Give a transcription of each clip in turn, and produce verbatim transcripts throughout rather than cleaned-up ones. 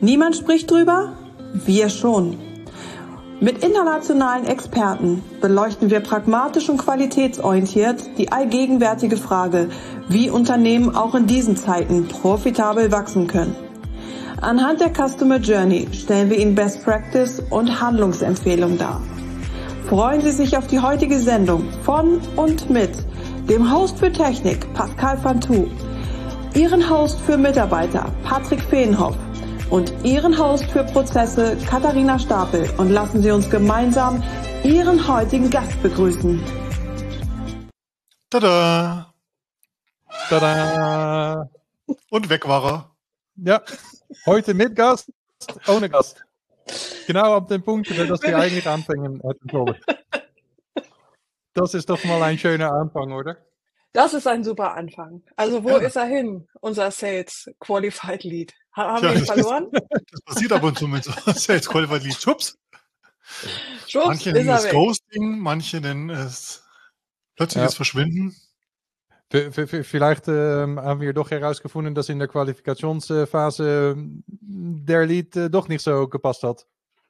Niemand spricht drüber? Wir schon. Mit internationalen Experten beleuchten wir pragmatisch und qualitätsorientiert die allgegenwärtige Frage, wie Unternehmen auch in diesen Zeiten profitabel wachsen können. Anhand der Customer Journey stellen wir Ihnen Best Practice und Handlungsempfehlungen dar. Freuen Sie sich auf die heutige Sendung von und mit dem Host für Technik Pascal Fantou, Ihren Host für Mitarbeiter Patrick Feenhoff und Ihren Host für Prozesse Katharina Stapel, und lassen Sie uns gemeinsam Ihren heutigen Gast begrüßen. Tada! Tada! Und weg war er. Ja, heute mit Gast, ohne Gast. Genau ab dem Punkt, dass wir eigentlich anfangen hätten sollen. Das ist doch mal ein schöner Anfang, oder? Das ist ein super Anfang. Also wo ja. ist er hin, unser Sales Qualified Lead? Ha- haben ja, wir ihn verloren? Das, das passiert ab und zu mit so Sales Qualified Lead. Schubs. Schubs, manche ist nennen er es weg. Ghosting, manche nennen es plötzliches ja. Verschwinden. Vielleicht ähm, haben wir doch herausgefunden, dass in der Qualifikationsphase der Lead äh, doch nicht so gepasst hat.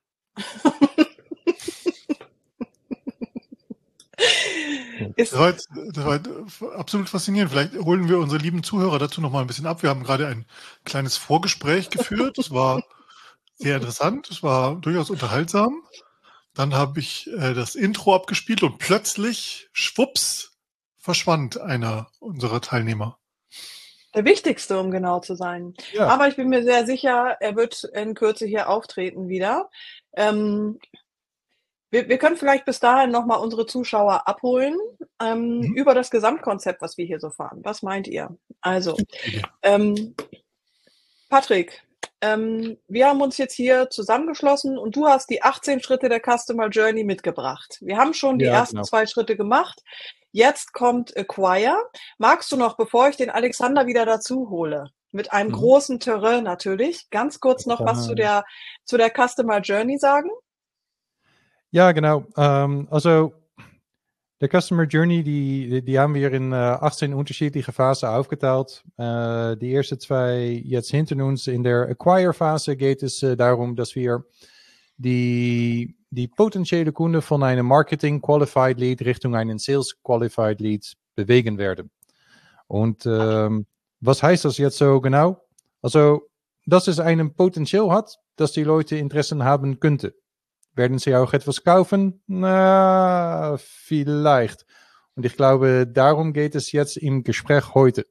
Das war, jetzt, das war absolut faszinierend. Vielleicht holen wir unsere lieben Zuhörer dazu noch mal ein bisschen ab. Wir haben gerade ein kleines Vorgespräch geführt. Es war sehr interessant. Es war durchaus unterhaltsam. Dann habe ich äh, das Intro abgespielt und plötzlich, schwupps, verschwand einer unserer Teilnehmer. Der wichtigste, um genau zu sein. Ja. Aber ich bin mir sehr sicher, er wird in Kürze hier auftreten wieder. Ähm, wir, wir können vielleicht bis dahin nochmal unsere Zuschauer abholen ähm, mhm. über das Gesamtkonzept, was wir hier so fahren. Was meint ihr? Also, ähm, Patrick, ähm, wir haben uns jetzt hier zusammengeschlossen und du hast die achtzehn Schritte der Customer Journey mitgebracht. Wir haben schon die ja, ersten genau. zwei Schritte gemacht. Jetzt kommt Acquire. Magst du noch, bevor ich den Alexander wieder dazu hole, mit einem mhm. großen Terrain natürlich, ganz kurz noch was zu der, zu der Customer Journey sagen? Ja, genau. Ähm, also der Customer Journey, die, die haben wir in äh, achtzehn unterschiedliche Phasen aufgeteilt. Äh, die ersten zwei jetzt hinter uns. In der Acquire-Phase geht es äh, darum, dass wir die, die potenzielle Kunde von einem Marketing Qualified Lead Richtung einen Sales Qualified Lead bewegen werden. Und ähm, was heißt das jetzt so genau? Also, dass es einen Potenzial hat, dass die Leute Interessen haben könnten. Werden sie auch etwas kaufen? Na, vielleicht. Und ich glaube, darum geht es jetzt im Gespräch heute.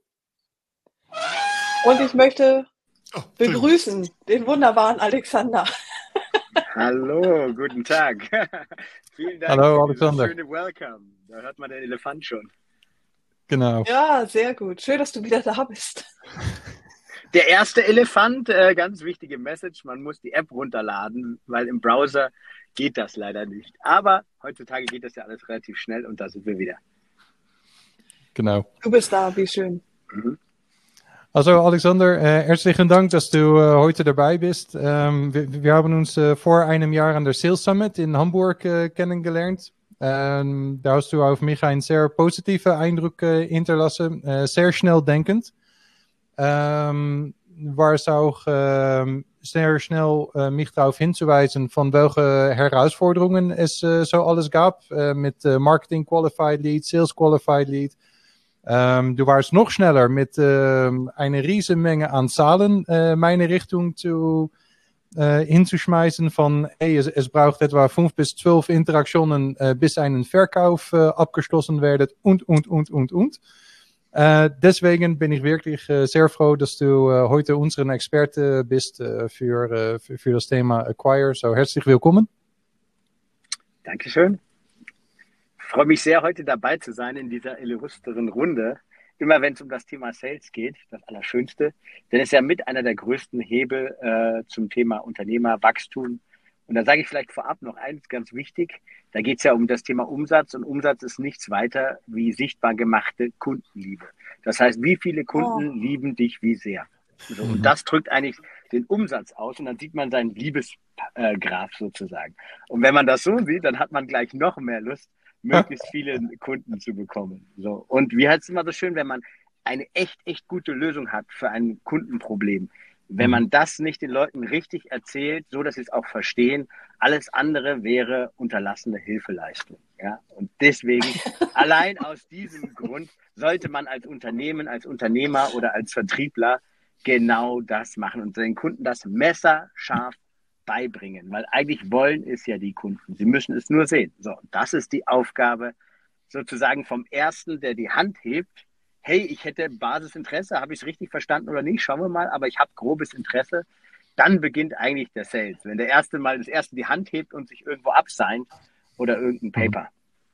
Und ich möchte begrüßen den wunderbaren Alexander. Hallo, guten Tag. Vielen Dank Hallo, für Alexander. Schöne Welcome. Da hört man den Elefant schon. Genau. Ja, sehr gut. Schön, dass du wieder da bist. Der erste Elefant, äh, ganz wichtige Message, man muss die App runterladen, weil im Browser geht das leider nicht. Aber heutzutage geht das ja alles relativ schnell und da sind wir wieder. Genau. Du bist da, wie schön. Mhm. Also Alexander, äh, herzlichen Dank, dass du äh, heute dabei bist. Ähm, wir, wir haben uns äh, vor einem Jahr an der Sales Summit in Hamburg äh, kennengelernt. Ähm, da hast du auf mich einen sehr positiven Eindruck äh, hinterlassen, äh, sehr schnell denkend. Ähm, war es auch ähm, sehr schnell äh, mich darauf hinzuweisen, von welche Herausforderungen es äh, so alles gab, äh, mit äh, Marketing Qualified Lead, Sales Qualified Lead. Ähm, du warst noch schneller mit ähm, einer riesen Menge an Zahlen äh, meine Richtung zu, äh, hinzuschmeißen von, hey, es, es braucht etwa fünf bis zwölf Interaktionen, äh, bis ein Verkauf äh, abgeschlossen wird und, und, und, und, und. Äh, deswegen bin ich wirklich äh, sehr froh, dass du äh, heute unseren Experte bist äh, für, äh, für, für das Thema Acquire. So, herzlich willkommen. Dankeschön. Ich freue mich sehr, heute dabei zu sein in dieser illustren Runde. Immer wenn es um das Thema Sales geht, das Allerschönste. Denn es ist ja mit einer der größten Hebel äh, zum Thema Unternehmerwachstum. Und da sage ich vielleicht vorab noch eins ganz wichtig. Da geht es ja um das Thema Umsatz. Und Umsatz ist nichts weiter wie sichtbar gemachte Kundenliebe. Das heißt, wie viele Kunden oh. lieben dich wie sehr? So, mhm. Und das drückt eigentlich den Umsatz aus. Und dann sieht man seinen Liebesgraph sozusagen. Und wenn man das so sieht, dann hat man gleich noch mehr Lust, möglichst viele Kunden zu bekommen. So. Und wie heißt es immer so schön, wenn man eine echt, echt gute Lösung hat für ein Kundenproblem, Wenn man das nicht den Leuten richtig erzählt, so dass sie es auch verstehen, alles andere wäre unterlassene Hilfeleistung. Ja? Und deswegen, allein aus diesem Grund, sollte man als Unternehmen, als Unternehmer oder als Vertriebler genau das machen und den Kunden das messerscharf beibringen. Weil eigentlich wollen es ja die Kunden. Sie müssen es nur sehen. So, das ist die Aufgabe sozusagen vom Ersten, der die Hand hebt. Hey, ich hätte Basisinteresse, habe ich es richtig verstanden oder nicht? Schauen wir mal, aber ich habe grobes Interesse. Dann beginnt eigentlich der Sales. Wenn der Erste mal das Erste die Hand hebt und sich irgendwo absignt oder irgendein Paper.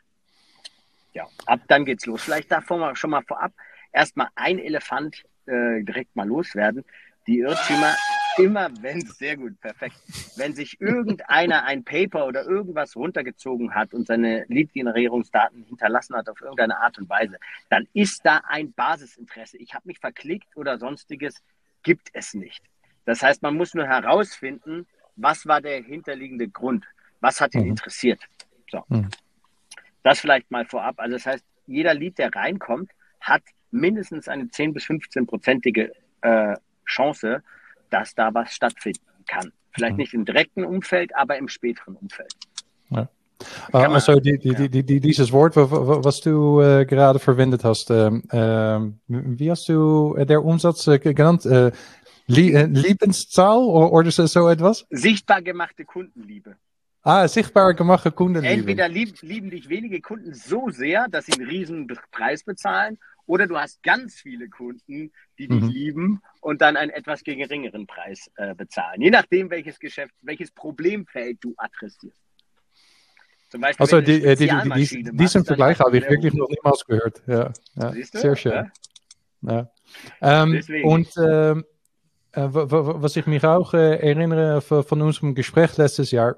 Ja, ab dann geht's los. Vielleicht davor mal, schon mal vorab erstmal ein Elefant äh, direkt mal loswerden. Die Irrtümer, immer wenn, sehr gut, perfekt, wenn sich irgendeiner ein Paper oder irgendwas runtergezogen hat und seine Lead-Generierungsdaten hinterlassen hat auf irgendeine Art und Weise, dann ist da ein Basisinteresse. Ich habe mich verklickt oder sonstiges, gibt es nicht. Das heißt, man muss nur herausfinden, was war der hinterliegende Grund, was hat ihn mhm. interessiert. So. Mhm. Das vielleicht mal vorab. Also das heißt, jeder Lead, der reinkommt, hat mindestens eine zehn bis fünfzehn-prozentige äh, Chance, dass da was stattfinden kann. Vielleicht mhm. nicht im direkten Umfeld, aber im späteren Umfeld. Ja. Uh, also die, die, ja. die, die, dieses Wort, was du uh, gerade verwendet hast, uh, uh, wie hast du der Umsatz uh, genannt? Uh, Liebenszahl oder so etwas? Sichtbar gemachte Kundenliebe. Ah, sichtbar gemachte Kundenliebe. Entweder lieb, lieben dich wenige Kunden so sehr, dass sie einen riesen Preis bezahlen, oder du hast ganz viele Kunden, die dich mhm. lieben und dann einen etwas geringeren Preis äh, bezahlen. Je nachdem, welches Geschäft, welches Problemfeld du adressierst. Zum Beispiel, also die, die, die, die, diesen Vergleich habe ich wirklich noch niemals gehört. Ja, ja. Sehr schön. Ja. Ja. Ähm, und ähm, äh, was ich mich auch äh, erinnere von unserem Gespräch letztes Jahr,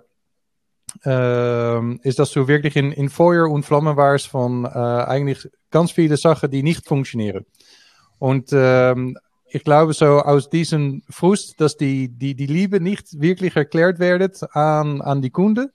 Uh, ist, dass du wirklich in, in Feuer und Flamme warst von uh, eigentlich ganz viele Sachen, die nicht funktionieren. Und uh, ich glaube so aus diesem Frust, dass die, die, die Liebe nicht wirklich erklärt wird an, an die Kunden,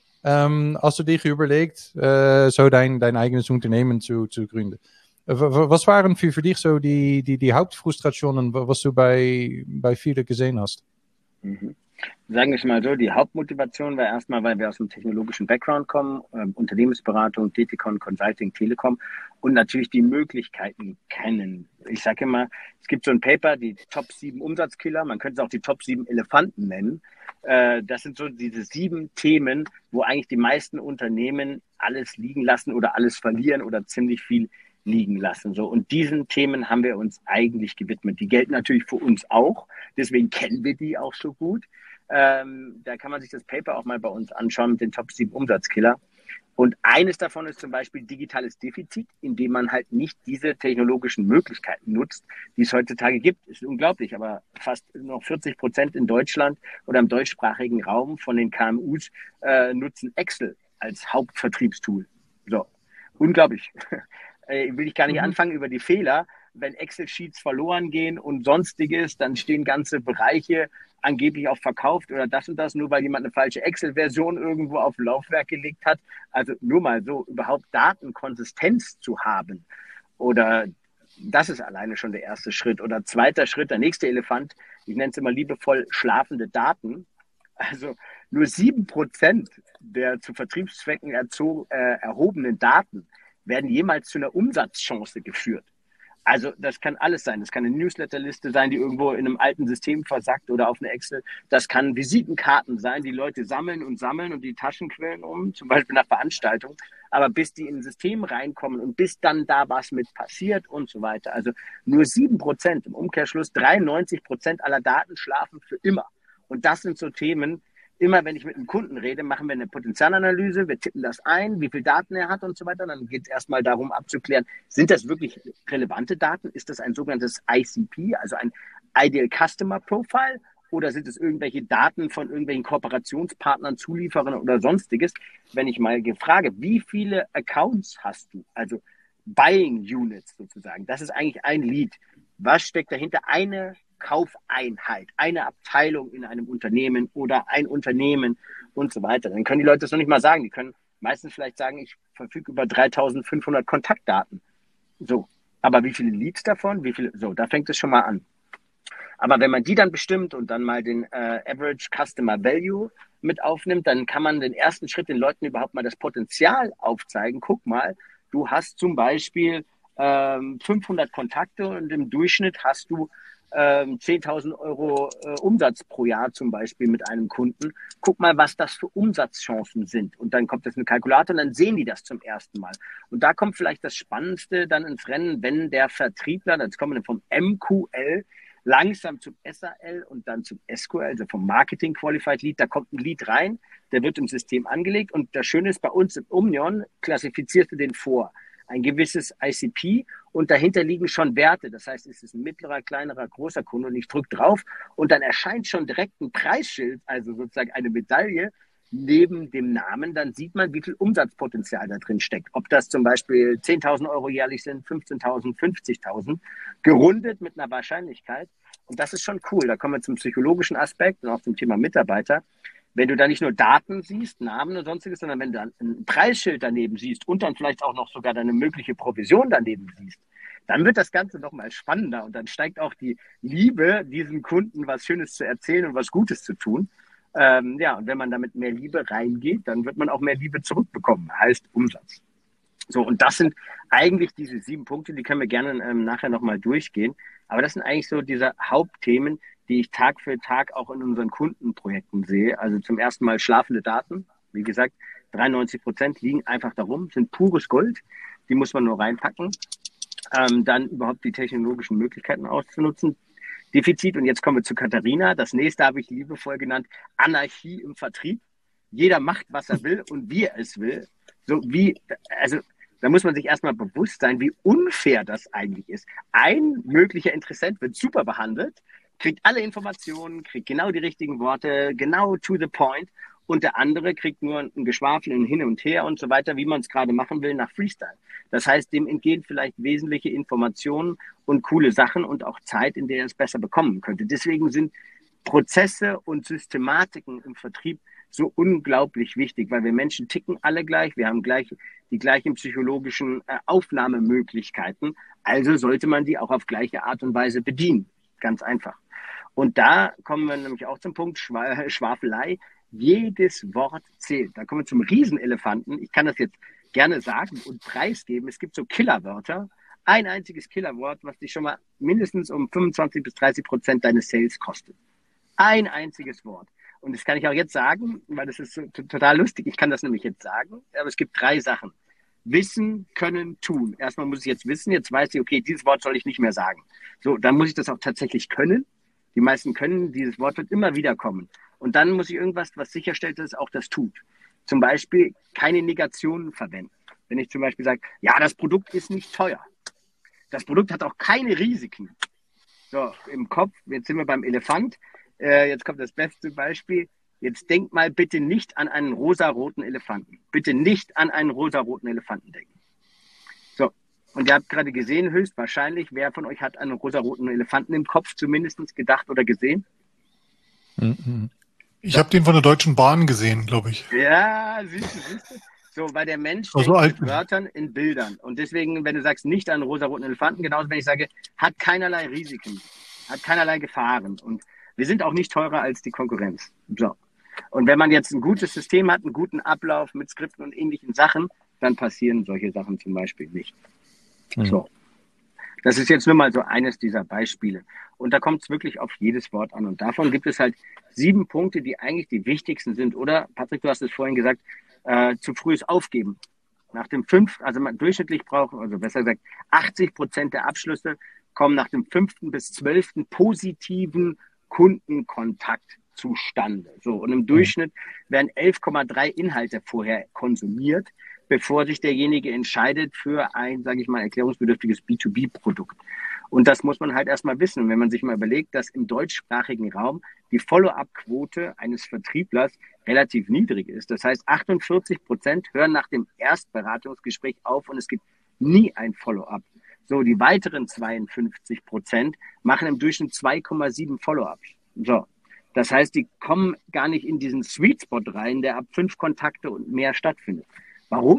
um, als du dich überlegt, uh, so dein, dein eigenes Unternehmen zu, zu gründen. Uh, was waren für, für dich so die, die, die Hauptfrustrationen, was du bei, bei vielen gesehen hast? Mhm. Sagen wir es mal so, die Hauptmotivation war erstmal, weil wir aus einem technologischen Background kommen, äh, Unternehmensberatung, T T Con, Consulting, Telekom und natürlich die Möglichkeiten kennen. Ich sage immer, es gibt so ein Paper, die Top sieben Umsatzkiller, man könnte es auch die Top sieben Elefanten nennen. Äh, das sind so diese sieben Themen, wo eigentlich die meisten Unternehmen alles liegen lassen oder alles verlieren oder ziemlich viel liegen lassen. So. Und diesen Themen haben wir uns eigentlich gewidmet. Die gelten natürlich für uns auch, deswegen kennen wir die auch so gut. Ähm, da kann man sich das Paper auch mal bei uns anschauen mit den Top sieben Umsatzkiller. Und eines davon ist zum Beispiel digitales Defizit, indem man halt nicht diese technologischen Möglichkeiten nutzt, die es heutzutage gibt. Ist unglaublich, aber fast noch vierzig Prozent in Deutschland oder im deutschsprachigen Raum von den K M Us äh, nutzen Excel als Hauptvertriebstool. So, unglaublich. äh, will ich gar nicht mhm. anfangen über die Fehler. Wenn Excel-Sheets verloren gehen und sonstiges, dann stehen ganze Bereiche angeblich auch verkauft oder das und das, nur weil jemand eine falsche Excel-Version irgendwo auf Laufwerk gelegt hat. Also nur mal so, überhaupt Datenkonsistenz zu haben. Oder das ist alleine schon der erste Schritt. Oder zweiter Schritt, der nächste Elefant, ich nenne es immer liebevoll schlafende Daten. Also nur sieben Prozent der zu Vertriebszwecken erzo- äh, erhobenen Daten werden jemals zu einer Umsatzchance geführt. Also das kann alles sein. Das kann eine Newsletterliste sein, die irgendwo in einem alten System versackt oder auf eine Excel. Das kann Visitenkarten sein, die Leute sammeln und sammeln und die Taschen quillen um, zum Beispiel nach Veranstaltungen. Aber bis die in ein System reinkommen und bis dann da was mit passiert und so weiter. Also nur sieben Prozent, im Umkehrschluss dreiundneunzig Prozent aller Daten schlafen für immer. Und das sind so Themen, immer wenn ich mit einem Kunden rede, machen wir eine Potenzialanalyse, wir tippen das ein, wie viel Daten er hat und so weiter. Dann geht es erstmal darum abzuklären, sind das wirklich relevante Daten? Ist das ein sogenanntes I C P, also ein Ideal Customer Profile? Oder sind es irgendwelche Daten von irgendwelchen Kooperationspartnern, Zulieferern oder sonstiges? Wenn ich mal frage, wie viele Accounts hast du? Also Buying Units sozusagen. Das ist eigentlich ein Lead. Was steckt dahinter? Eine Kaufeinheit, eine Abteilung in einem Unternehmen oder ein Unternehmen und so weiter. Dann können die Leute das noch nicht mal sagen. Die können meistens vielleicht sagen, ich verfüge über dreitausendfünfhundert Kontaktdaten. So, aber wie viele Leads davon? Wie viele? So, da fängt es schon mal an. Aber wenn man die dann bestimmt und dann mal den äh, Average Customer Value mit aufnimmt, dann kann man den ersten Schritt den Leuten überhaupt mal das Potenzial aufzeigen. Guck mal, du hast zum Beispiel ähm, fünfhundert Kontakte und im Durchschnitt hast du ähm, zehntausend Euro äh, Umsatz pro Jahr zum Beispiel mit einem Kunden. Guck mal, was das für Umsatzchancen sind. Und dann kommt das in den Kalkulator und dann sehen die das zum ersten Mal. Und da kommt vielleicht das Spannendste dann ins Rennen, wenn der Vertriebler, jetzt kommen wir vom M Q L, langsam zum S A L und dann zum S Q L, also vom Marketing Qualified Lead. Da kommt ein Lead rein, der wird im System angelegt und das Schöne ist, bei uns im Omnion klassifizierst du den vor. Ein gewisses I C P und dahinter liegen schon Werte. Das heißt, es ist ein mittlerer, kleinerer, großer Kunde und ich drücke drauf und dann erscheint schon direkt ein Preisschild, also sozusagen eine Medaille neben dem Namen. Dann sieht man, wie viel Umsatzpotenzial da drin steckt. Ob das zum Beispiel zehntausend Euro jährlich sind, fünfzehntausend, fünfzigtausend, gerundet mit einer Wahrscheinlichkeit. Und das ist schon cool. Da kommen wir zum psychologischen Aspekt und auch zum Thema Mitarbeiter. Wenn du da nicht nur Daten siehst, Namen und sonstiges, sondern wenn du dann ein Preisschild daneben siehst und dann vielleicht auch noch sogar deine mögliche Provision daneben siehst, dann wird das Ganze noch mal spannender und dann steigt auch die Liebe, diesen Kunden was Schönes zu erzählen und was Gutes zu tun. Ähm, ja, und wenn man damit mehr Liebe reingeht, dann wird man auch mehr Liebe zurückbekommen, heißt Umsatz. So, und das sind eigentlich diese sieben Punkte, die können wir gerne ähm, nachher nochmal durchgehen. Aber das sind eigentlich so diese Hauptthemen, die ich Tag für Tag auch in unseren Kundenprojekten sehe. Also zum ersten Mal schlafende Daten. Wie gesagt, dreiundneunzig Prozent liegen einfach darum, sind pures Gold. Die muss man nur reinpacken. Ähm, dann überhaupt die technologischen Möglichkeiten auszunutzen. Defizit, und jetzt kommen wir zu Katharina. Das nächste habe ich liebevoll genannt, Anarchie im Vertrieb. Jeder macht, was er will und wie er es will. So wie, also da muss man sich erstmal bewusst sein, wie unfair das eigentlich ist. Ein möglicher Interessent wird super behandelt, kriegt alle Informationen, kriegt genau die richtigen Worte, genau to the point. Und der andere kriegt nur ein Geschwafel, ein Hin und Her und so weiter, wie man es gerade machen will, nach Freestyle. Das heißt, dem entgehen vielleicht wesentliche Informationen und coole Sachen und auch Zeit, in der er es besser bekommen könnte. Deswegen sind Prozesse und Systematiken im Vertrieb so unglaublich wichtig, weil wir Menschen ticken alle gleich, wir haben gleich die gleichen psychologischen äh, Aufnahmemöglichkeiten, also sollte man die auch auf gleiche Art und Weise bedienen. Ganz einfach. Und da kommen wir nämlich auch zum Punkt Schwa- Schwafelei. Jedes Wort zählt. Da kommen wir zum Riesenelefanten. Ich kann das jetzt gerne sagen und preisgeben. Es gibt so Killerwörter. Ein einziges Killerwort, was dich schon mal mindestens um fünfundzwanzig bis dreißig Prozent deines Sales kostet. Ein einziges Wort. Und das kann ich auch jetzt sagen, weil das ist so total lustig. Ich kann das nämlich jetzt sagen, aber es gibt drei Sachen. Wissen, können, tun. Erstmal muss ich jetzt wissen, jetzt weiß ich, okay, dieses Wort soll ich nicht mehr sagen. So, dann muss ich das auch tatsächlich können. Die meisten können, dieses Wort wird immer wieder kommen. Und dann muss ich irgendwas, was sicherstellt, dass es auch das tut. Zum Beispiel keine Negationen verwenden. Wenn ich zum Beispiel sage, ja, das Produkt ist nicht teuer. Das Produkt hat auch keine Risiken. So, im Kopf, jetzt sind wir beim Elefant. Äh, jetzt kommt das beste Beispiel. Jetzt denkt mal bitte nicht an einen rosaroten Elefanten. Bitte nicht an einen rosaroten Elefanten denken. So, und ihr habt gerade gesehen, höchstwahrscheinlich, wer von euch hat einen rosaroten Elefanten im Kopf zumindest gedacht oder gesehen? Mhm. Ich habe den von der Deutschen Bahn gesehen, glaube ich. Ja, siehst du, siehst du. So, weil der Mensch Also denkt mit Wörtern in Bildern. Und deswegen, wenn du sagst, nicht an rosaroten Elefanten, genauso wenn ich sage, hat keinerlei Risiken, hat keinerlei Gefahren. Und wir sind auch nicht teurer als die Konkurrenz. So. Und wenn man jetzt ein gutes System hat, einen guten Ablauf mit Skripten und ähnlichen Sachen, dann passieren solche Sachen zum Beispiel nicht. Mhm. So. Das ist jetzt nur mal so eines dieser Beispiele. Und da kommt es wirklich auf jedes Wort an. Und davon gibt es halt sieben Punkte, die eigentlich die wichtigsten sind. Oder, Patrick, du hast es vorhin gesagt, äh, zu frühes Aufgeben. Nach dem fünften, also man durchschnittlich braucht, also besser gesagt, achtzig Prozent der Abschlüsse kommen nach dem fünften bis zwölften positiven Kundenkontakt zustande. So, und im Durchschnitt werden elf Komma drei Inhalte vorher konsumiert, bevor sich derjenige entscheidet für ein, sage ich mal, erklärungsbedürftiges B zwei B-Produkt. Und das muss man halt erstmal wissen. Und wenn man sich mal überlegt, dass im deutschsprachigen Raum die Follow-up-Quote eines Vertrieblers relativ niedrig ist. Das heißt, achtundvierzig Prozent hören nach dem Erstberatungsgespräch auf und es gibt nie ein Follow-up. So, die weiteren zweiundfünfzig Prozent machen im Durchschnitt zwei Komma sieben Follow-ups. So, das heißt, die kommen gar nicht in diesen Sweet Spot rein, der ab fünf Kontakte und mehr stattfindet. Warum?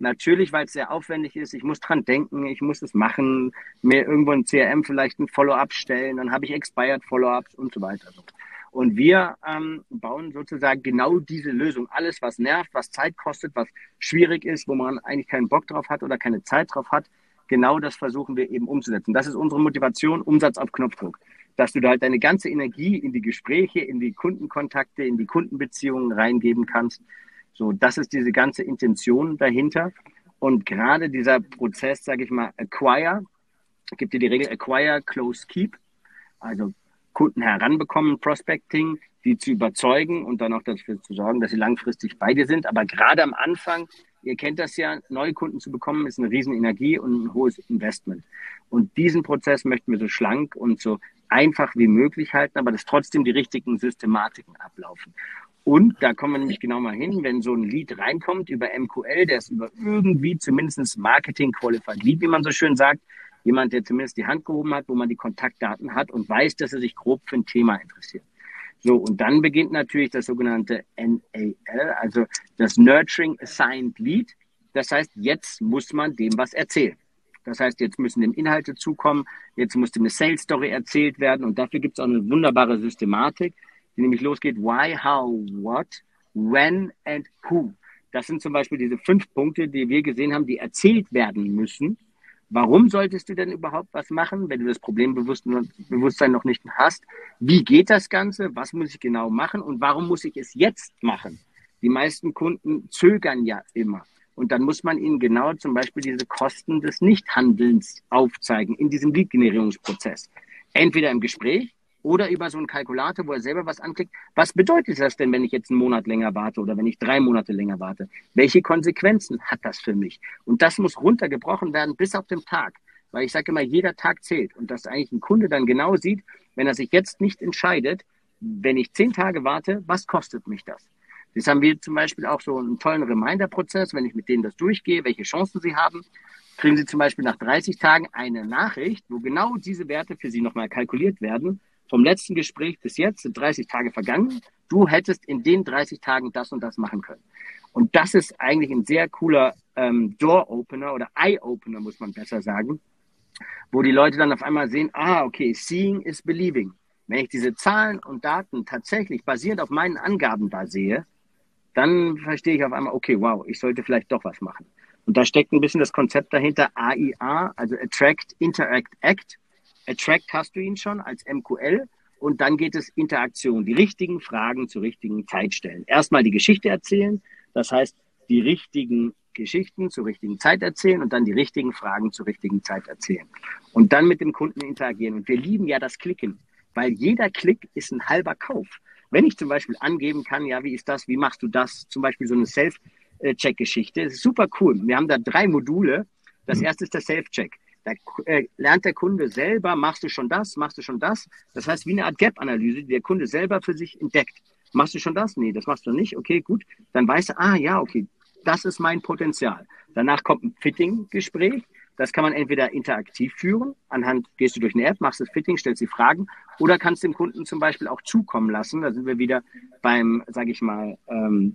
Natürlich, weil es sehr aufwendig ist. Ich muss dran denken, ich muss es machen, mir irgendwo ein C R M vielleicht ein Follow-up stellen, dann habe ich Expired Follow-ups und so weiter. Und wir ähm, bauen sozusagen genau diese Lösung. Alles, was nervt, was Zeit kostet, was schwierig ist, wo man eigentlich keinen Bock drauf hat oder keine Zeit drauf hat, genau das versuchen wir eben umzusetzen. Das ist unsere Motivation, Umsatz auf Knopfdruck. Dass du da halt deine ganze Energie in die Gespräche, in die Kundenkontakte, in die Kundenbeziehungen reingeben kannst. So, das ist diese ganze Intention dahinter. Und gerade dieser Prozess, sage ich mal, Acquire, gibt dir die Regel Acquire, Close, Keep. Also Kunden heranbekommen, Prospecting, die zu überzeugen und dann auch dafür zu sorgen, dass sie langfristig bei dir sind. Aber gerade am Anfang, ihr kennt das ja, neue Kunden zu bekommen, ist eine riesen Energie und ein hohes Investment. Und diesen Prozess möchten wir so schlank und so einfach wie möglich halten, aber dass trotzdem die richtigen Systematiken ablaufen. Und da kommen wir nämlich genau mal hin, wenn so ein Lead reinkommt über M Q L, der ist über irgendwie zumindest Marketing Qualified Lead, wie man so schön sagt, jemand, der zumindest die Hand gehoben hat, wo man die Kontaktdaten hat und weiß, dass er sich grob für ein Thema interessiert. So, und dann beginnt natürlich das sogenannte N A L, also das Nurturing Assigned Lead. Das heißt, jetzt muss man dem was erzählen. Das heißt, jetzt müssen dem Inhalte zukommen, jetzt muss dem eine Sales Story erzählt werden und dafür gibt es auch eine wunderbare Systematik, die nämlich losgeht, why, how, what, when and who. Das sind zum Beispiel diese fünf Punkte, die wir gesehen haben, die erzählt werden müssen. Warum solltest du denn überhaupt was machen, wenn du das Problembewusstsein noch nicht hast? Wie geht das Ganze? Was muss ich genau machen? Und warum muss ich es jetzt machen? Die meisten Kunden zögern ja immer. Und dann muss man ihnen genau zum Beispiel diese Kosten des Nichthandelns aufzeigen in diesem Lead-Generierungsprozess. Entweder im Gespräch oder über so einen Kalkulator, wo er selber was anklickt. Was bedeutet das denn, wenn ich jetzt einen Monat länger warte oder wenn ich drei Monate länger warte? Welche Konsequenzen hat das für mich? Und das muss runtergebrochen werden bis auf den Tag. Weil ich sage immer, jeder Tag zählt. Und dass eigentlich ein Kunde dann genau sieht, wenn er sich jetzt nicht entscheidet, wenn ich zehn Tage warte, was kostet mich das? Das haben wir zum Beispiel auch so einen tollen Reminder-Prozess, wenn ich mit denen das durchgehe, welche Chancen sie haben, kriegen sie zum Beispiel nach dreißig Tagen eine Nachricht, wo genau diese Werte für sie nochmal kalkuliert werden. Vom letzten Gespräch bis jetzt sind dreißig Tage vergangen. Du hättest in den dreißig Tagen das und das machen können. Und das ist eigentlich ein sehr cooler ähm, Door-Opener oder Eye-Opener, muss man besser sagen, wo die Leute dann auf einmal sehen, ah, okay, seeing is believing. Wenn ich diese Zahlen und Daten tatsächlich basierend auf meinen Angaben da sehe, dann verstehe ich auf einmal, okay, wow, ich sollte vielleicht doch was machen. Und da steckt ein bisschen das Konzept dahinter, A I A, also Attract, Interact, Act. Attract hast du ihn schon als M Q L und dann geht es Interaktion, die richtigen Fragen zur richtigen Zeit stellen. Erstmal die Geschichte erzählen, das heißt die richtigen Geschichten zur richtigen Zeit erzählen und dann die richtigen Fragen zur richtigen Zeit erzählen. Und dann mit dem Kunden interagieren. Und wir lieben ja das Klicken, weil jeder Klick ist ein halber Kauf. Wenn ich zum Beispiel angeben kann, ja, wie ist das, wie machst du das, zum Beispiel so eine Self-Check-Geschichte, das ist super cool. Wir haben da drei Module. Das erste ist der Self-Check. Da äh, lernt der Kunde selber, machst du schon das, machst du schon das. Das heißt, wie eine Art Gap-Analyse, die der Kunde selber für sich entdeckt. Machst du schon das? Nee, das machst du nicht. Okay, gut. Dann weiß er, ah ja, okay, das ist mein Potenzial. Danach kommt ein Fitting-Gespräch. Das kann man entweder interaktiv führen, anhand gehst du durch eine App, machst das Fitting, stellst die Fragen oder kannst dem Kunden zum Beispiel auch zukommen lassen. Da sind wir wieder beim, sage ich mal, ähm,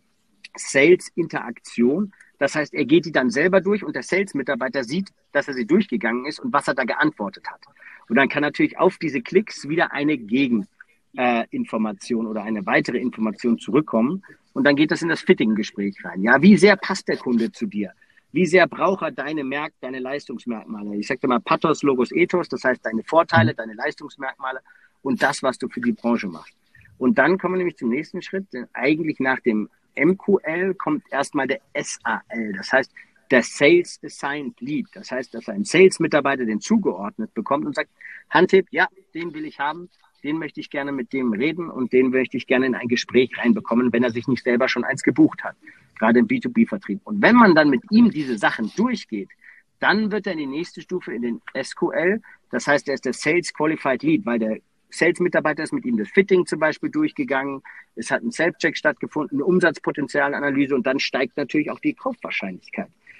Sales-Interaktion. Das heißt, er geht die dann selber durch und der Sales-Mitarbeiter sieht, dass er sie durchgegangen ist und was er da geantwortet hat. Und dann kann natürlich auf diese Klicks wieder eine Gegeninformation äh, oder eine weitere Information zurückkommen. Und dann geht das in das Fitting-Gespräch rein. Ja, wie sehr passt der Kunde zu dir? Wie sehr braucht er deine Merk, deine Leistungsmerkmale? Ich sage dir mal Pathos, Logos, Ethos, das heißt deine Vorteile, deine Leistungsmerkmale und das, was du für die Branche machst. Und dann kommen wir nämlich zum nächsten Schritt, denn eigentlich nach dem M Q L kommt erstmal der S A L, das heißt der Sales Assigned Lead. Das heißt, dass ein Sales-Mitarbeiter den zugeordnet bekommt und sagt, Handtipp, ja, den will ich haben, den möchte ich gerne mit dem reden und den möchte ich gerne in ein Gespräch reinbekommen, wenn er sich nicht selber schon eins gebucht hat, gerade im B zwei B-Vertrieb. Und wenn man dann mit ihm diese Sachen durchgeht, dann wird er in die nächste Stufe, in den S Q L, das heißt, er ist der Sales Qualified Lead, weil der Sales-Mitarbeiter ist mit ihm das Fitting zum Beispiel durchgegangen, es hat ein Self-Check stattgefunden, eine Umsatzpotenzialanalyse und dann steigt natürlich auch die Kaufwahrscheinlichkeit.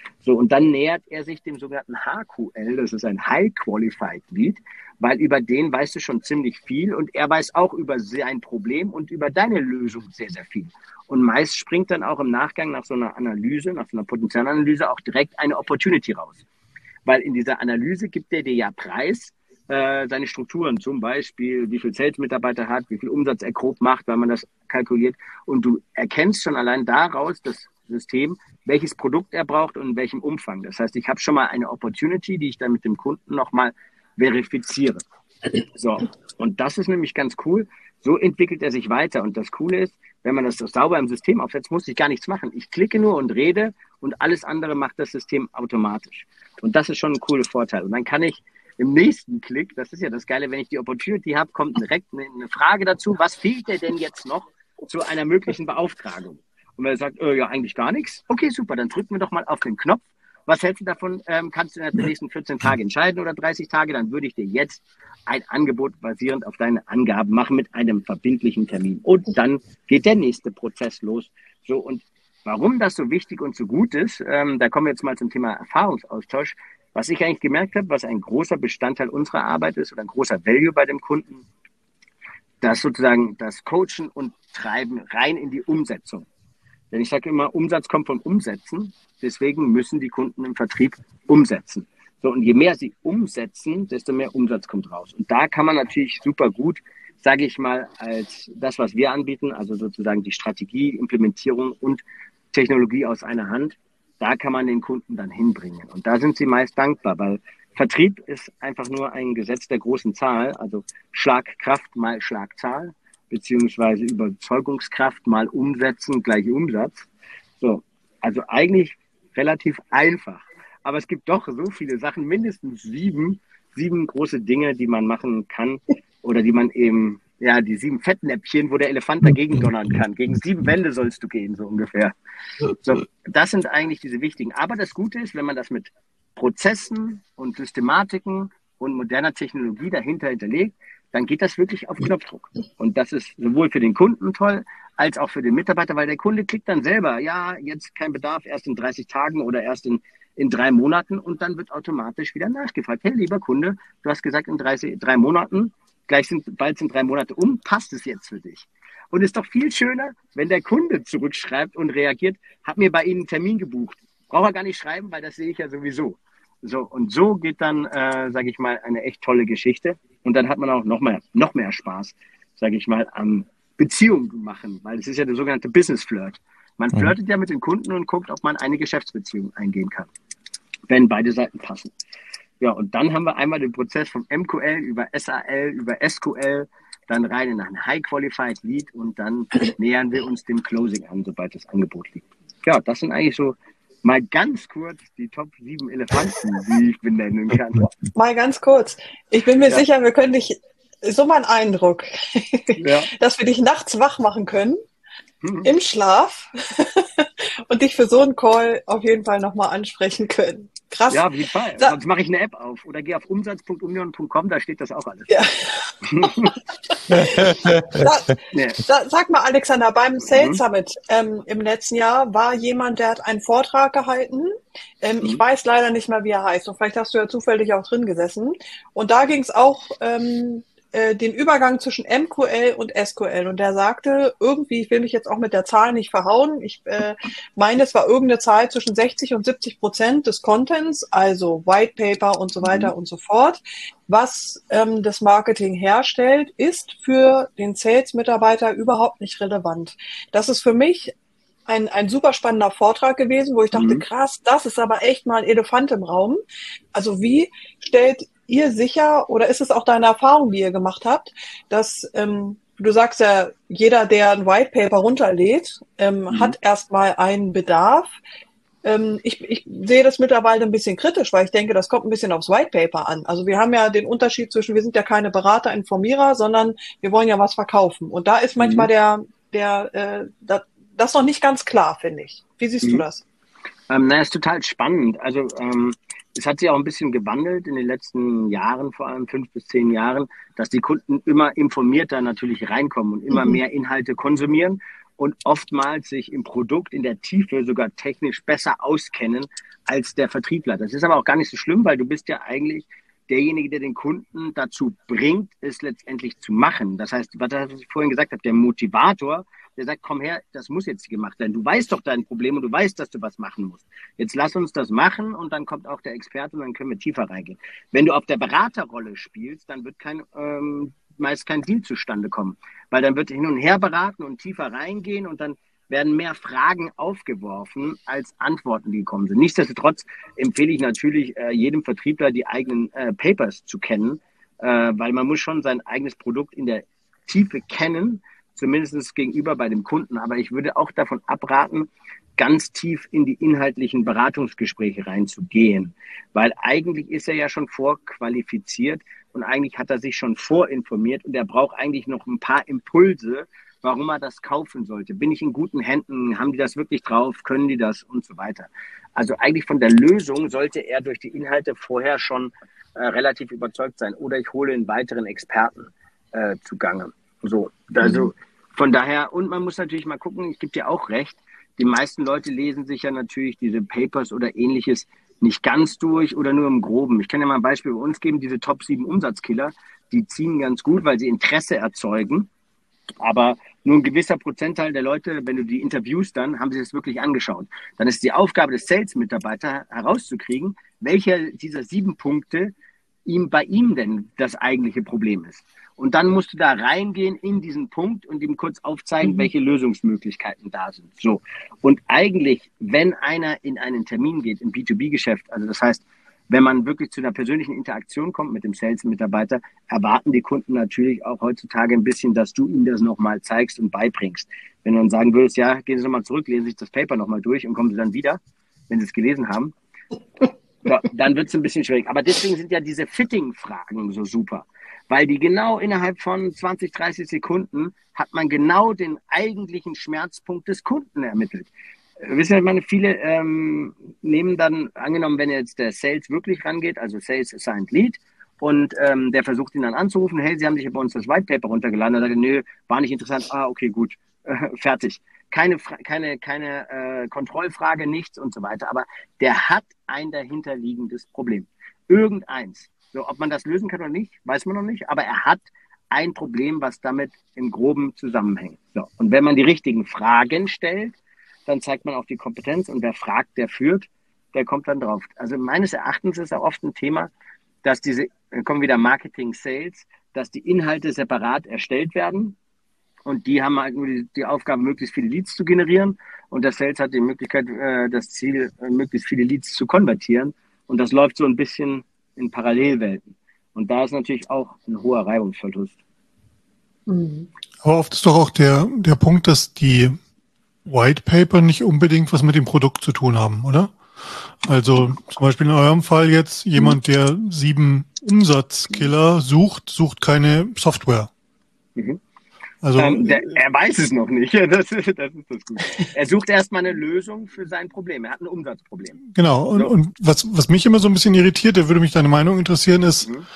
So, und dann nähert er sich dem sogenannten H Q L, das ist ein High Qualified Lead, weil über den weißt du schon ziemlich viel und er weiß auch über sein Problem und über deine Lösung sehr, sehr viel. Und meist springt dann auch im Nachgang nach so einer Analyse, nach so einer Potenzialanalyse auch direkt eine Opportunity raus. Weil in dieser Analyse gibt er dir ja preis, äh, seine Strukturen, zum Beispiel, wie viel Sales-Mitarbeiter hat, wie viel Umsatz er grob macht, weil man das kalkuliert. Und du erkennst schon allein daraus das System, welches Produkt er braucht und in welchem Umfang. Das heißt, ich habe schon mal eine Opportunity, die ich dann mit dem Kunden nochmal verifiziere. So, und das ist nämlich ganz cool. So entwickelt er sich weiter. Und das Coole ist, wenn man das sauber im System aufsetzt, muss ich gar nichts machen. Ich klicke nur und rede und alles andere macht das System automatisch. Und das ist schon ein cooler Vorteil. Und dann kann ich im nächsten Klick, das ist ja das Geile, wenn ich die Opportunity habe, kommt direkt eine Frage dazu, was fehlt dir denn jetzt noch zu einer möglichen Beauftragung? Und wenn er sagt, äh, ja, eigentlich gar nichts, okay, super, dann drücken wir doch mal auf den Knopf. Was hältst du davon? Ähm, kannst du in den nächsten vierzehn Tage entscheiden oder dreißig Tage? Dann würde ich dir jetzt ein Angebot basierend auf deine Angaben machen mit einem verbindlichen Termin. Und dann geht der nächste Prozess los. So, und warum das so wichtig und so gut ist, ähm, da kommen wir jetzt mal zum Thema Erfahrungsaustausch. Was ich eigentlich gemerkt habe, was ein großer Bestandteil unserer Arbeit ist oder ein großer Value bei dem Kunden, dass sozusagen das Coachen und Treiben rein in die Umsetzung. Denn ich sage immer, Umsatz kommt von Umsetzen. Deswegen müssen die Kunden im Vertrieb umsetzen. So, und je mehr sie umsetzen, desto mehr Umsatz kommt raus. Und da kann man natürlich super gut, sage ich mal, als das, was wir anbieten, also sozusagen die Strategie, Implementierung und Technologie aus einer Hand, da kann man den Kunden dann hinbringen. Und da sind sie meist dankbar, weil Vertrieb ist einfach nur ein Gesetz der großen Zahl, also Schlagkraft mal Schlagzahl, beziehungsweise Überzeugungskraft mal Umsetzen gleich Umsatz. So, also eigentlich relativ einfach. Aber es gibt doch so viele Sachen, mindestens sieben, sieben große Dinge, die man machen kann oder die man eben, ja, die sieben Fettnäpfchen, wo der Elefant dagegen donnern kann. Gegen sieben Wände sollst du gehen, so ungefähr. So, das sind eigentlich diese wichtigen. Aber das Gute ist, wenn man das mit Prozessen und Systematiken und moderner Technologie dahinter hinterlegt, dann geht das wirklich auf Knopfdruck. Und das ist sowohl für den Kunden toll, als auch für den Mitarbeiter, weil der Kunde klickt dann selber, ja, jetzt kein Bedarf, erst in dreißig Tagen oder erst in, in drei Monaten und dann wird automatisch wieder nachgefragt. Hey, lieber Kunde, du hast gesagt, in dreißig, drei Monaten, gleich sind, bald sind drei Monate um, passt es jetzt für dich? Und es ist doch viel schöner, wenn der Kunde zurückschreibt und reagiert, hat mir bei Ihnen einen Termin gebucht. Braucht er gar nicht schreiben, weil das sehe ich ja sowieso. So, und so geht dann, äh, sage ich mal, eine echt tolle Geschichte. Und dann hat man auch noch mehr, noch mehr Spaß, sage ich mal, am Beziehung machen, weil es ist ja der sogenannte Business Flirt. Man flirtet ja mit den Kunden und guckt, ob man eine Geschäftsbeziehung eingehen kann, wenn beide Seiten passen. Ja, und dann haben wir einmal den Prozess vom M Q L über S A L, über S Q L, dann rein in ein High Qualified Lead und dann nähern wir uns dem Closing an, sobald das Angebot liegt. Ja, das sind eigentlich so mal ganz kurz die Top sieben Elefanten, die ich benennen kann. Mal ganz kurz. Ich bin mir ja. sicher, wir können dich, so mein Eindruck, ja. dass wir dich nachts wach machen können, mhm. im Schlaf und dich für so einen Call auf jeden Fall nochmal ansprechen können. Krass. Ja, auf jeden Fall. Sa- Sonst mache ich eine App auf oder gehe auf umsatz punkt union punkt com, da steht das auch alles. Ja. sa- nee. sa- sag mal, Alexander, beim Sales Summit ähm, im letzten Jahr war jemand, der hat einen Vortrag gehalten. Ähm, mhm. Ich weiß leider nicht mehr, wie er heißt. Und vielleicht hast du ja zufällig auch drin gesessen. Und da ging es auch ähm, äh, den Übergang zwischen M Q L und S Q L. Und der sagte, irgendwie, ich will mich jetzt auch mit der Zahl nicht verhauen, ich äh, meine, es war irgendeine Zahl zwischen sechzig und siebzig Prozent des Contents, also White Paper und so weiter mhm. und so fort, was ähm, das Marketing herstellt, ist für den Sales-Mitarbeiter überhaupt nicht relevant. Das ist für mich ein, ein super spannender Vortrag gewesen, wo ich dachte, mhm. krass, das ist aber echt mal ein Elefant im Raum. Also wie stellt ihr sicher, oder ist es auch deine Erfahrung, die ihr gemacht habt, dass, ähm, du sagst ja, jeder, der ein White Paper runterlädt, ähm, mhm. hat erstmal einen Bedarf. Ähm, ich, ich sehe das mittlerweile ein bisschen kritisch, weil ich denke, das kommt ein bisschen aufs White Paper an. Also wir haben ja den Unterschied zwischen, wir sind ja keine Berater, Informierer, sondern wir wollen ja was verkaufen. Und da ist manchmal mhm. der, der, äh, das, das noch nicht ganz klar, finde ich. Wie siehst mhm. du das? Ähm, na, ist total spannend. Also ähm, es hat sich auch ein bisschen gewandelt in den letzten Jahren, vor allem fünf bis zehn Jahren, dass die Kunden immer informierter natürlich reinkommen und immer mhm. mehr Inhalte konsumieren und oftmals sich im Produkt in der Tiefe sogar technisch besser auskennen als der Vertriebler. Das ist aber auch gar nicht so schlimm, weil du bist ja eigentlich derjenige, der den Kunden dazu bringt, es letztendlich zu machen. Das heißt, was ich vorhin gesagt habe, der Motivator, der sagt, komm her, das muss jetzt gemacht werden. Du weißt doch dein Problem und du weißt, dass du was machen musst. Jetzt lass uns das machen und dann kommt auch der Experte und dann können wir tiefer reingehen. Wenn du auf der Beraterrolle spielst, dann wird kein, ähm, meist kein Deal zustande kommen, weil dann wird hin und her beraten und tiefer reingehen und dann werden mehr Fragen aufgeworfen als Antworten, die gekommen sind. Nichtsdestotrotz empfehle ich natürlich äh, jedem Vertriebler, die eigenen äh, Papers zu kennen, äh, weil man muss schon sein eigenes Produkt in der Tiefe kennen, zumindest gegenüber bei dem Kunden. Aber ich würde auch davon abraten, ganz tief in die inhaltlichen Beratungsgespräche reinzugehen, weil eigentlich ist er ja schon vorqualifiziert und eigentlich hat er sich schon vorinformiert und er braucht eigentlich noch ein paar Impulse, warum er das kaufen sollte. Bin ich in guten Händen? Haben die das wirklich drauf? Können die das? Und so weiter. Also eigentlich von der Lösung sollte er durch die Inhalte vorher schon äh, relativ überzeugt sein. Oder ich hole einen weiteren Experten äh, zugange. So, also mhm. von daher, und man muss natürlich mal gucken, ich gebe dir auch recht, die meisten Leute lesen sich ja natürlich diese Papers oder ähnliches nicht ganz durch oder nur im Groben. Ich kann ja mal ein Beispiel bei uns geben, diese Top sieben Umsatzkiller, die ziehen ganz gut, weil sie Interesse erzeugen. Aber nur ein gewisser Prozentteil der Leute, wenn du die interviewst, dann haben sie das wirklich angeschaut. Dann ist die Aufgabe des Sales-Mitarbeiters herauszukriegen, welcher dieser sieben Punkte ihm bei ihm denn das eigentliche Problem ist. Und dann musst du da reingehen in diesen Punkt und ihm kurz aufzeigen, mhm. welche Lösungsmöglichkeiten da sind. So. Und eigentlich, wenn einer in einen Termin geht, im B zwei B-Geschäft, also das heißt, wenn man wirklich zu einer persönlichen Interaktion kommt mit dem Sales-Mitarbeiter, erwarten die Kunden natürlich auch heutzutage ein bisschen, dass du ihnen das nochmal zeigst und beibringst. Wenn du dann sagen würdest, ja, gehen Sie nochmal zurück, lesen Sie sich das Paper nochmal durch und kommen Sie dann wieder, wenn Sie es gelesen haben, ja, dann wird es ein bisschen schwierig. Aber deswegen sind ja diese Fitting-Fragen so super, weil die genau innerhalb von zwanzig, dreißig Sekunden hat man genau den eigentlichen Schmerzpunkt des Kunden ermittelt. Wissen Sie, ich meine, viele ähm, nehmen dann, angenommen, wenn jetzt der Sales wirklich rangeht, also Sales Assigned Lead, und ähm, der versucht ihn dann anzurufen, hey, Sie haben sich ja bei uns das White Paper runtergeladen, und er sagt, nö, war nicht interessant, ah, okay, gut, äh, fertig. Keine, keine, keine äh, Kontrollfrage, nichts und so weiter, aber der hat ein dahinterliegendes Problem. Irgendeins. So, ob man das lösen kann oder nicht, weiß man noch nicht, aber er hat ein Problem, was damit im Groben zusammenhängt. So, und wenn man die richtigen Fragen stellt, dann zeigt man auch die Kompetenz und wer fragt, der führt, der kommt dann drauf. Also meines Erachtens ist auch oft ein Thema, dass diese, dann kommen wieder Marketing, Sales, dass die Inhalte separat erstellt werden und die haben halt nur die, die Aufgabe, möglichst viele Leads zu generieren und der Sales hat die Möglichkeit, äh, das Ziel, äh, möglichst viele Leads zu konvertieren und das läuft so ein bisschen in Parallelwelten. Und da ist natürlich auch ein hoher Reibungsverlust. Mhm. Aber oft ist doch auch der, der Punkt, dass die White Paper nicht unbedingt was mit dem Produkt zu tun haben, oder? Also zum Beispiel in eurem Fall jetzt jemand, der sieben Umsatzkiller sucht, sucht keine Software. Mhm. Also ähm, der, er weiß es noch nicht. Das ist das, ist das Gute. Er sucht erstmal eine Lösung für sein Problem. Er hat ein Umsatzproblem. Genau. Und, so. und was, was mich immer so ein bisschen irritiert, da würde mich deine Meinung interessieren, ist, mhm.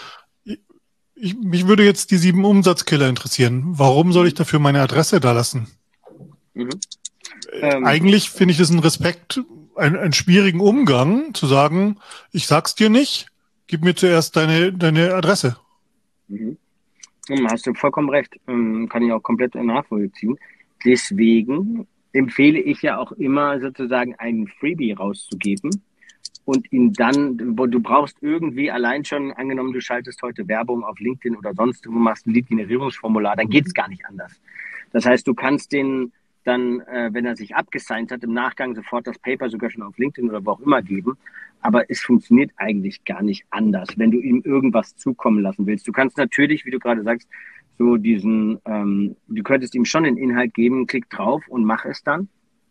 ich, mich würde jetzt die sieben Umsatzkiller interessieren. Warum soll ich dafür meine Adresse da lassen? Mhm. Ähm, Eigentlich finde ich das einen Respekt, einen, einen schwierigen Umgang, zu sagen, ich sag's dir nicht, gib mir zuerst deine, deine Adresse. Mhm. Hast du vollkommen recht, kann ich auch komplett nachvollziehen. Deswegen empfehle ich ja auch immer sozusagen einen Freebie rauszugeben und ihn dann, wo du brauchst irgendwie allein schon, angenommen du schaltest heute Werbung auf LinkedIn oder sonst, du machst ein Lead-Generierungsformular, dann geht's gar nicht anders. Das heißt, du kannst den dann, äh, wenn er sich abgesigned hat, im Nachgang sofort das Paper sogar schon auf LinkedIn oder wo auch immer geben. Aber es funktioniert eigentlich gar nicht anders, wenn du ihm irgendwas zukommen lassen willst. Du kannst natürlich, wie du gerade sagst, so diesen, ähm, du könntest ihm schon den Inhalt geben, klick drauf und mach es dann.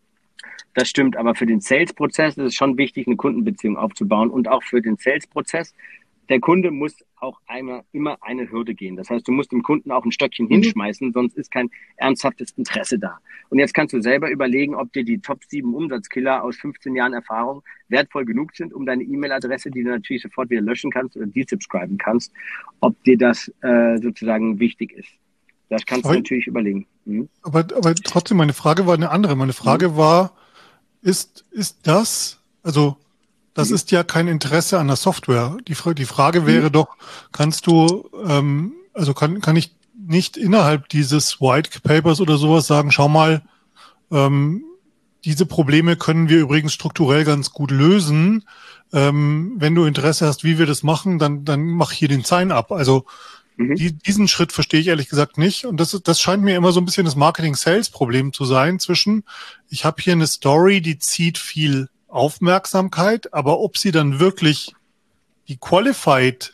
Das stimmt, aber für den Sales-Prozess ist es schon wichtig, eine Kundenbeziehung aufzubauen und auch für den Sales-Prozess der Kunde muss auch einmal, immer eine Hürde gehen. Das heißt, du musst dem Kunden auch ein Stöckchen mhm. hinschmeißen, sonst ist kein ernsthaftes Interesse da. Und jetzt kannst du selber überlegen, ob dir die Top sieben Umsatzkiller aus fünfzehn Jahren Erfahrung wertvoll genug sind, um deine E-Mail-Adresse, die du natürlich sofort wieder löschen kannst oder desubscriben kannst, ob dir das äh, sozusagen wichtig ist. Das kannst aber, du natürlich überlegen. Mhm. Aber, aber trotzdem, meine Frage war eine andere. Meine Frage mhm. war, ist, ist das, also das mhm. ist ja kein Interesse an der Software. Die, die Frage wäre mhm. doch, kannst du, ähm, also kann, kann ich nicht innerhalb dieses White Papers oder sowas sagen, schau mal, ähm, diese Probleme können wir übrigens strukturell ganz gut lösen. Ähm, wenn du Interesse hast, wie wir das machen, dann, dann mach hier den Sign-up. Also mhm. die, diesen Schritt verstehe ich ehrlich gesagt nicht. Und das, das scheint mir immer so ein bisschen das Marketing-Sales-Problem zu sein zwischen, ich habe hier eine Story, die zieht viel Aufmerksamkeit, aber ob sie dann wirklich die Qualified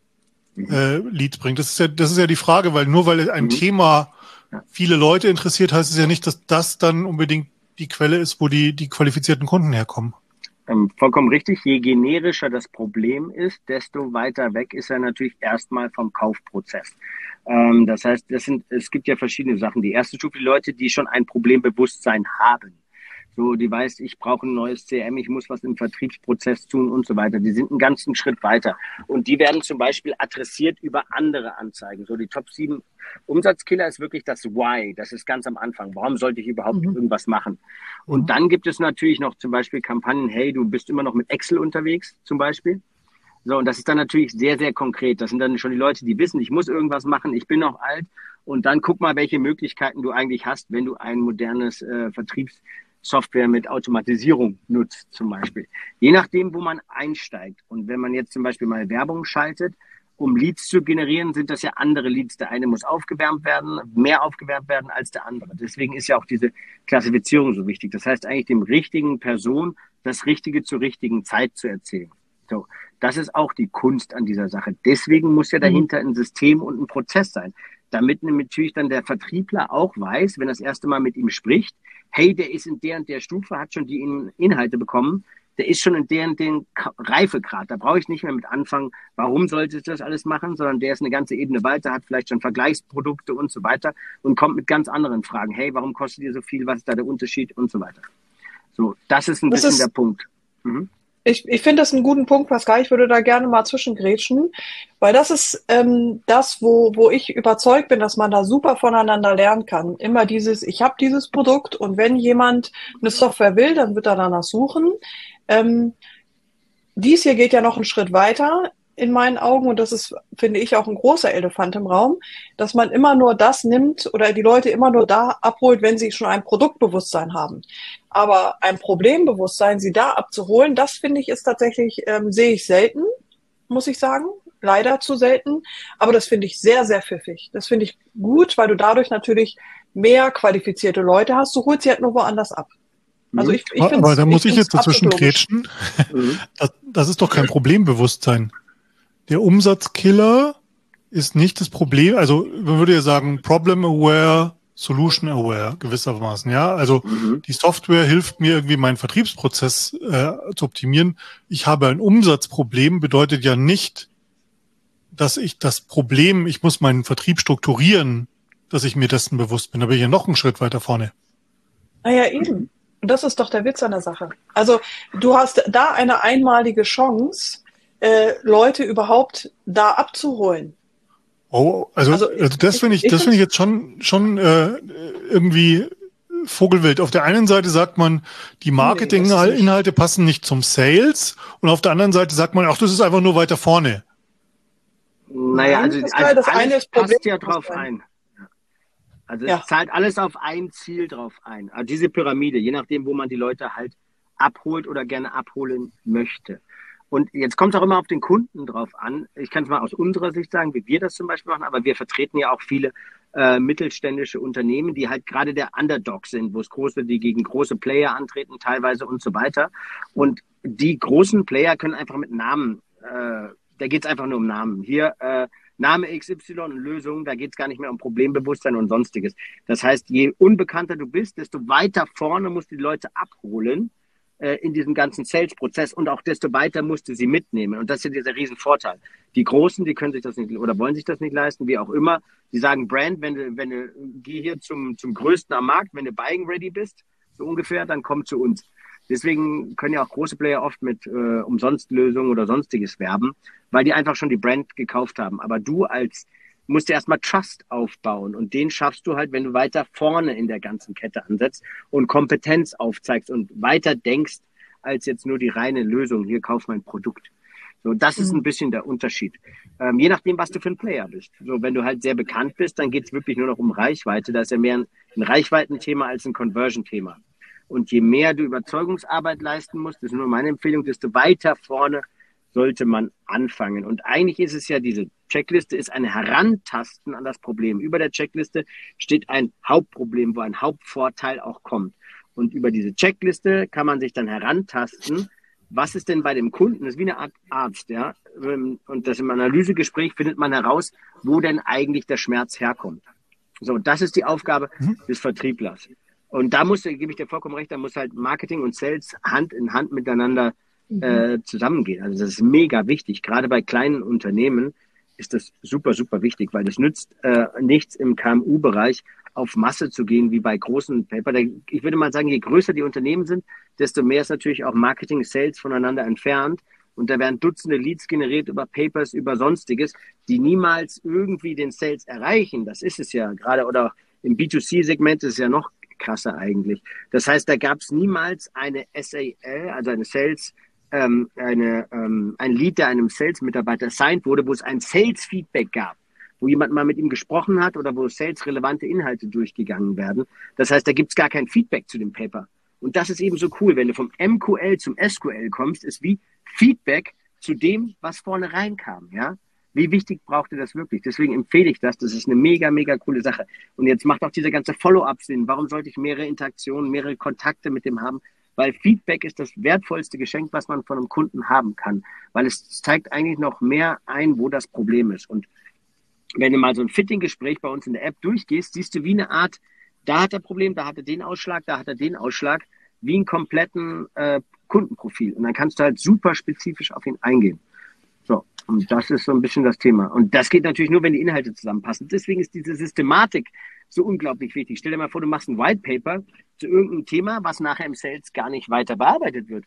äh, Leads bringt, das ist ja, das ist ja die Frage, weil nur weil ein mhm. Thema viele Leute interessiert, heißt es ja nicht, dass das dann unbedingt die Quelle ist, wo die, die qualifizierten Kunden herkommen. Ähm, vollkommen richtig. Je generischer das Problem ist, desto weiter weg ist er natürlich erstmal vom Kaufprozess. Ähm, das heißt, das sind, es gibt ja verschiedene Sachen. Die erste Stufe, die Leute, die schon ein Problembewusstsein haben. So, die weiß, ich brauche ein neues C R M, ich muss was im Vertriebsprozess tun und so weiter. Die sind einen ganzen Schritt weiter. Und die werden zum Beispiel adressiert über andere Anzeigen. So, die Top sieben Umsatzkiller ist wirklich das Why. Das ist ganz am Anfang. Warum sollte ich überhaupt mhm. irgendwas machen? Und mhm. dann gibt es natürlich noch zum Beispiel Kampagnen, hey, du bist immer noch mit Excel unterwegs, zum Beispiel. So, und das ist dann natürlich sehr, sehr konkret. Das sind dann schon die Leute, die wissen, ich muss irgendwas machen, ich bin noch alt. Und dann guck mal, welche Möglichkeiten du eigentlich hast, wenn du ein modernes äh, Vertriebs Software mit Automatisierung nutzt zum Beispiel. Je nachdem, wo man einsteigt. Und wenn man jetzt zum Beispiel mal Werbung schaltet, um Leads zu generieren, sind das ja andere Leads. Der eine muss aufgewärmt werden, mehr aufgewärmt werden als der andere. Deswegen ist ja auch diese Klassifizierung so wichtig. Das heißt eigentlich dem richtigen Person das Richtige zur richtigen Zeit zu erzählen. So, das ist auch die Kunst an dieser Sache. Deswegen muss ja dahinter ein System und ein Prozess sein. Damit natürlich dann der Vertriebler auch weiß, wenn er das erste Mal mit ihm spricht, hey, der ist in der und der Stufe, hat schon die In- Inhalte bekommen, der ist schon in der und den Reifegrad. Da brauche ich nicht mehr mit anfangen, warum sollte ich das alles machen, sondern der ist eine ganze Ebene weiter, hat vielleicht schon Vergleichsprodukte und so weiter und kommt mit ganz anderen Fragen. Hey, warum kostet ihr so viel? Was ist da der Unterschied? Und so weiter. So, das ist ein das bisschen ist, der Punkt. Mhm. Ich, ich finde das einen guten Punkt, Pascal. Ich würde da gerne mal zwischengrätschen, weil das ist ähm, das, wo, wo ich überzeugt bin, dass man da super voneinander lernen kann. Immer dieses, ich habe dieses Produkt und wenn jemand eine Software will, dann wird er danach suchen. Ähm, dies hier geht ja noch einen Schritt weiter in meinen Augen und das ist, finde ich, auch ein großer Elefant im Raum, dass man immer nur das nimmt oder die Leute immer nur da abholt, wenn sie schon ein Produktbewusstsein haben. Aber ein Problembewusstsein, sie da abzuholen, das finde ich ist tatsächlich, ähm, sehe ich selten, muss ich sagen, leider zu selten, aber das finde ich sehr, sehr pfiffig. Das finde ich gut, weil du dadurch natürlich mehr qualifizierte Leute hast, du holst sie halt nur woanders ab. Also ich, ich aber aber da muss ich, ich jetzt dazwischen grätschen. Das, das ist doch kein Problembewusstsein. Der Umsatzkiller ist nicht das Problem, also man würde ja sagen Problem Aware, Solution Aware gewissermaßen, ja. Also mhm. die Software hilft mir irgendwie meinen Vertriebsprozess äh, zu optimieren. Ich habe ein Umsatzproblem, bedeutet ja nicht, dass ich das Problem, ich muss meinen Vertrieb strukturieren, dass ich mir dessen bewusst bin. Da bin ich ja noch einen Schritt weiter vorne. Naja, eben. Und das ist doch der Witz an der Sache. Also du hast da eine einmalige Chance, äh, Leute überhaupt da abzuholen. Oh, also, also, also das finde ich, ich, das finde ich jetzt schon, schon äh, irgendwie Vogelwild. Auf der einen Seite sagt man, die Marketinginhalte nee, passen nicht zum Sales und auf der anderen Seite sagt man, ach, das ist einfach nur weiter vorne. Naja, also, das, also das eine ist passt ja drauf ein. Also ja. Es zahlt alles auf ein Ziel drauf ein. Also diese Pyramide, je nachdem, wo man die Leute halt abholt oder gerne abholen möchte. Und jetzt kommt es auch immer auf den Kunden drauf an. Ich kann es mal aus unserer Sicht sagen, wie wir das zum Beispiel machen, aber wir vertreten ja auch viele äh, mittelständische Unternehmen, die halt gerade der Underdog sind, wo es große, die gegen große Player antreten teilweise und so weiter. Und die großen Player können einfach mit Namen, äh, da geht es einfach nur um Namen. Hier äh, Name X Y, Lösung, da geht es gar nicht mehr um Problembewusstsein und Sonstiges. Das heißt, je unbekannter du bist, desto weiter vorne musst du die Leute abholen, äh, in diesem ganzen Sales-Prozess und auch desto weiter musst du sie mitnehmen. Und das ist ja dieser Riesenvorteil. Die Großen, die können sich das nicht oder wollen sich das nicht leisten, wie auch immer. Die sagen, Brand, wenn du, wenn du, geh hier zum, zum Größten am Markt, wenn du buying ready bist, so ungefähr, dann komm zu uns. Deswegen können ja auch große Player oft mit äh, Umsonstlösungen oder sonstiges werben, weil die einfach schon die Brand gekauft haben. Aber du als musst du erstmal Trust aufbauen und den schaffst du halt, wenn du weiter vorne in der ganzen Kette ansetzt und Kompetenz aufzeigst und weiter denkst, als jetzt nur die reine Lösung, hier kauf mein Produkt. So, das ist ein bisschen der Unterschied. Ähm, je nachdem, was du für ein Player bist. So, wenn du halt sehr bekannt bist, dann geht es wirklich nur noch um Reichweite. Da ist ja mehr ein, ein Reichweitenthema als ein Conversion-Thema. Und je mehr du Überzeugungsarbeit leisten musst, das ist nur meine Empfehlung, desto weiter vorne sollte man anfangen. Und eigentlich ist es ja, diese Checkliste ist ein Herantasten an das Problem. Über der Checkliste steht ein Hauptproblem, wo ein Hauptvorteil auch kommt. Und über diese Checkliste kann man sich dann herantasten, was ist denn bei dem Kunden, das ist wie eine Art Arzt, ja. Und das im Analysegespräch findet man heraus, wo denn eigentlich der Schmerz herkommt. So, das ist die Aufgabe des Vertrieblers. Und da muss, da gebe ich dir vollkommen recht, da muss halt Marketing und Sales Hand in Hand miteinander äh, zusammengehen. Also das ist mega wichtig. Gerade bei kleinen Unternehmen ist das super, super wichtig, weil das nützt äh, nichts im K M U-Bereich auf Masse zu gehen, wie bei großen Paper. Ich würde mal sagen, je größer die Unternehmen sind, desto mehr ist natürlich auch Marketing, Sales voneinander entfernt. Und da werden Dutzende Leads generiert über Papers, über Sonstiges, die niemals irgendwie den Sales erreichen. Das ist es ja gerade. Oder im B zwei C-Segment ist es ja noch krasser eigentlich. Das heißt, da gab es niemals eine S A L, also eine Sales, ähm, eine, ähm, ein Lead, der einem Sales-Mitarbeiter assigned wurde, wo es ein Sales-Feedback gab, wo jemand mal mit ihm gesprochen hat oder wo Sales-relevante Inhalte durchgegangen werden. Das heißt, da gibt es gar kein Feedback zu dem Paper. Und das ist eben so cool, wenn du vom M Q L zum S Q L kommst, ist wie Feedback zu dem, was vorne reinkam, ja. Wie wichtig braucht ihr das wirklich? Deswegen empfehle ich das. Das ist eine mega, mega coole Sache. Und jetzt macht auch dieser ganze Follow-up Sinn. Warum sollte ich mehrere Interaktionen, mehrere Kontakte mit dem haben? Weil Feedback ist das wertvollste Geschenk, was man von einem Kunden haben kann. Weil es zeigt eigentlich noch mehr ein, wo das Problem ist. Und wenn du mal so ein Fitting-Gespräch bei uns in der App durchgehst, siehst du wie eine Art, da hat er Problem, da hat er den Ausschlag, da hat er den Ausschlag, wie einen kompletten äh, Kundenprofil. Und dann kannst du halt super spezifisch auf ihn eingehen. So, und das ist so ein bisschen das Thema. Und das geht natürlich nur, wenn die Inhalte zusammenpassen. Deswegen ist diese Systematik so unglaublich wichtig. Stell dir mal vor, du machst ein White Paper zu irgendeinem Thema, was nachher im Sales gar nicht weiter bearbeitet wird.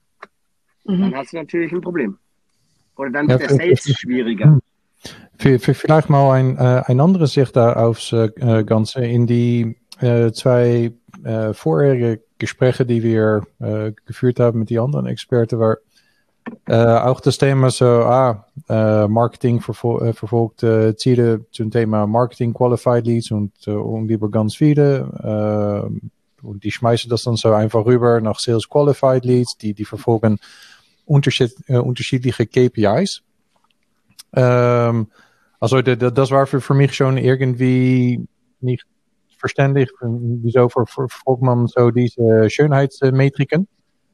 Mhm. Dann hast du natürlich ein Problem. Oder dann wird ja, der Sales für, schwieriger. Für, für vielleicht mal ein, äh, ein anderes Sicht da aufs äh, Ganze. In die äh, zwei äh, vorherige Gespräche, die wir äh, geführt haben mit den anderen Experten, war Uh, auch das Thema so, ah, uh, Marketing vervol uh, verfolgt uh, Ziele zum Thema Marketing Qualified Leads und, uh, und über ganz viele. Uh, und die schmeißen das dann so einfach rüber nach Sales Qualified Leads, die, die verfolgen unterschied uh, unterschiedliche K P Is. Um, also de, de, das war für, für mich schon irgendwie nicht verständlich, wieso ver verfolgt man so diese Schönheitsmetriken.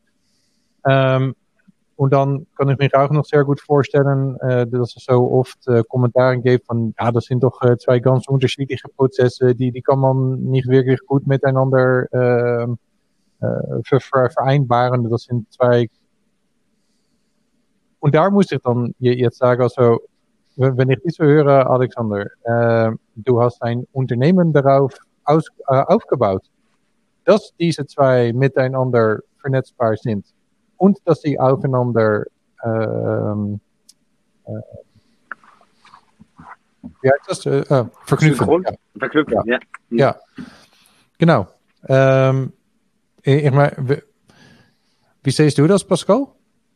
Um, Und dann kann ich mir auch noch sehr gut vorstellen, äh, dass es so oft äh, Kommentare gibt von, ja, das sind doch äh, zwei ganz unterschiedliche Prozesse, die, die kann man nicht wirklich gut miteinander äh, äh, ver ver vereinbaren. Das sind zwei. Und da muss ich dann jetzt sagen, also, wenn ich das so höre, Alexander, äh, du hast ein Unternehmen darauf aus, äh, aufgebaut, dass diese zwei miteinander vernetzbar sind. Und dass sie aufeinander ähm, äh, wie heißt das? Äh, verknüpfen. Ja. Verknüpfen, ja. Ja, ja. Genau. Ähm, ich meine, wie, wie siehst du das, Pascal?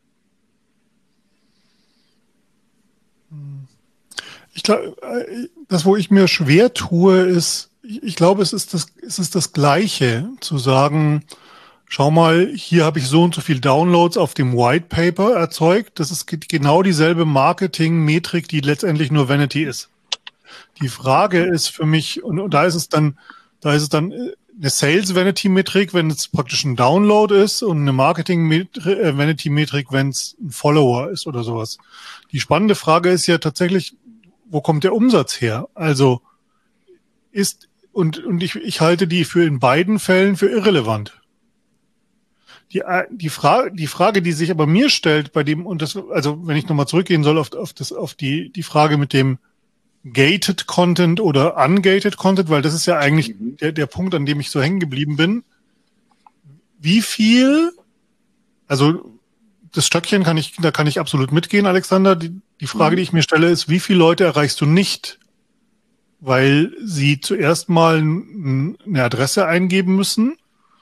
Ich glaube, das, wo ich mir schwer tue, ist, ich glaube, es ist das, es ist das Gleiche, zu sagen, schau mal, hier habe ich so und so viel Downloads auf dem White Paper erzeugt. Das ist genau dieselbe Marketing-Metrik, die letztendlich nur Vanity ist. Die Frage ist für mich, und, und da ist es dann, da ist es dann eine Sales-Vanity-Metrik, wenn es praktisch ein Download ist, und eine Marketing-Vanity-Metrik, wenn es ein Follower ist oder sowas. Die spannende Frage ist ja tatsächlich, wo kommt der Umsatz her? Also ist, und, und ich, ich halte die für in beiden Fällen für irrelevant. die, die, Frage, die Frage, die sich aber mir stellt bei dem, und das, also wenn ich nochmal zurückgehen soll auf, auf, das, auf die, die Frage mit dem Gated Content oder Ungated Content, weil das ist ja eigentlich mhm. der, der Punkt, an dem ich so hängen geblieben bin. Wie viel, also das Stöckchen kann ich, da kann ich absolut mitgehen, Alexander. Die, die Frage, mhm. die ich mir stelle, ist, wie viele Leute erreichst du nicht, weil sie zuerst mal eine Adresse eingeben müssen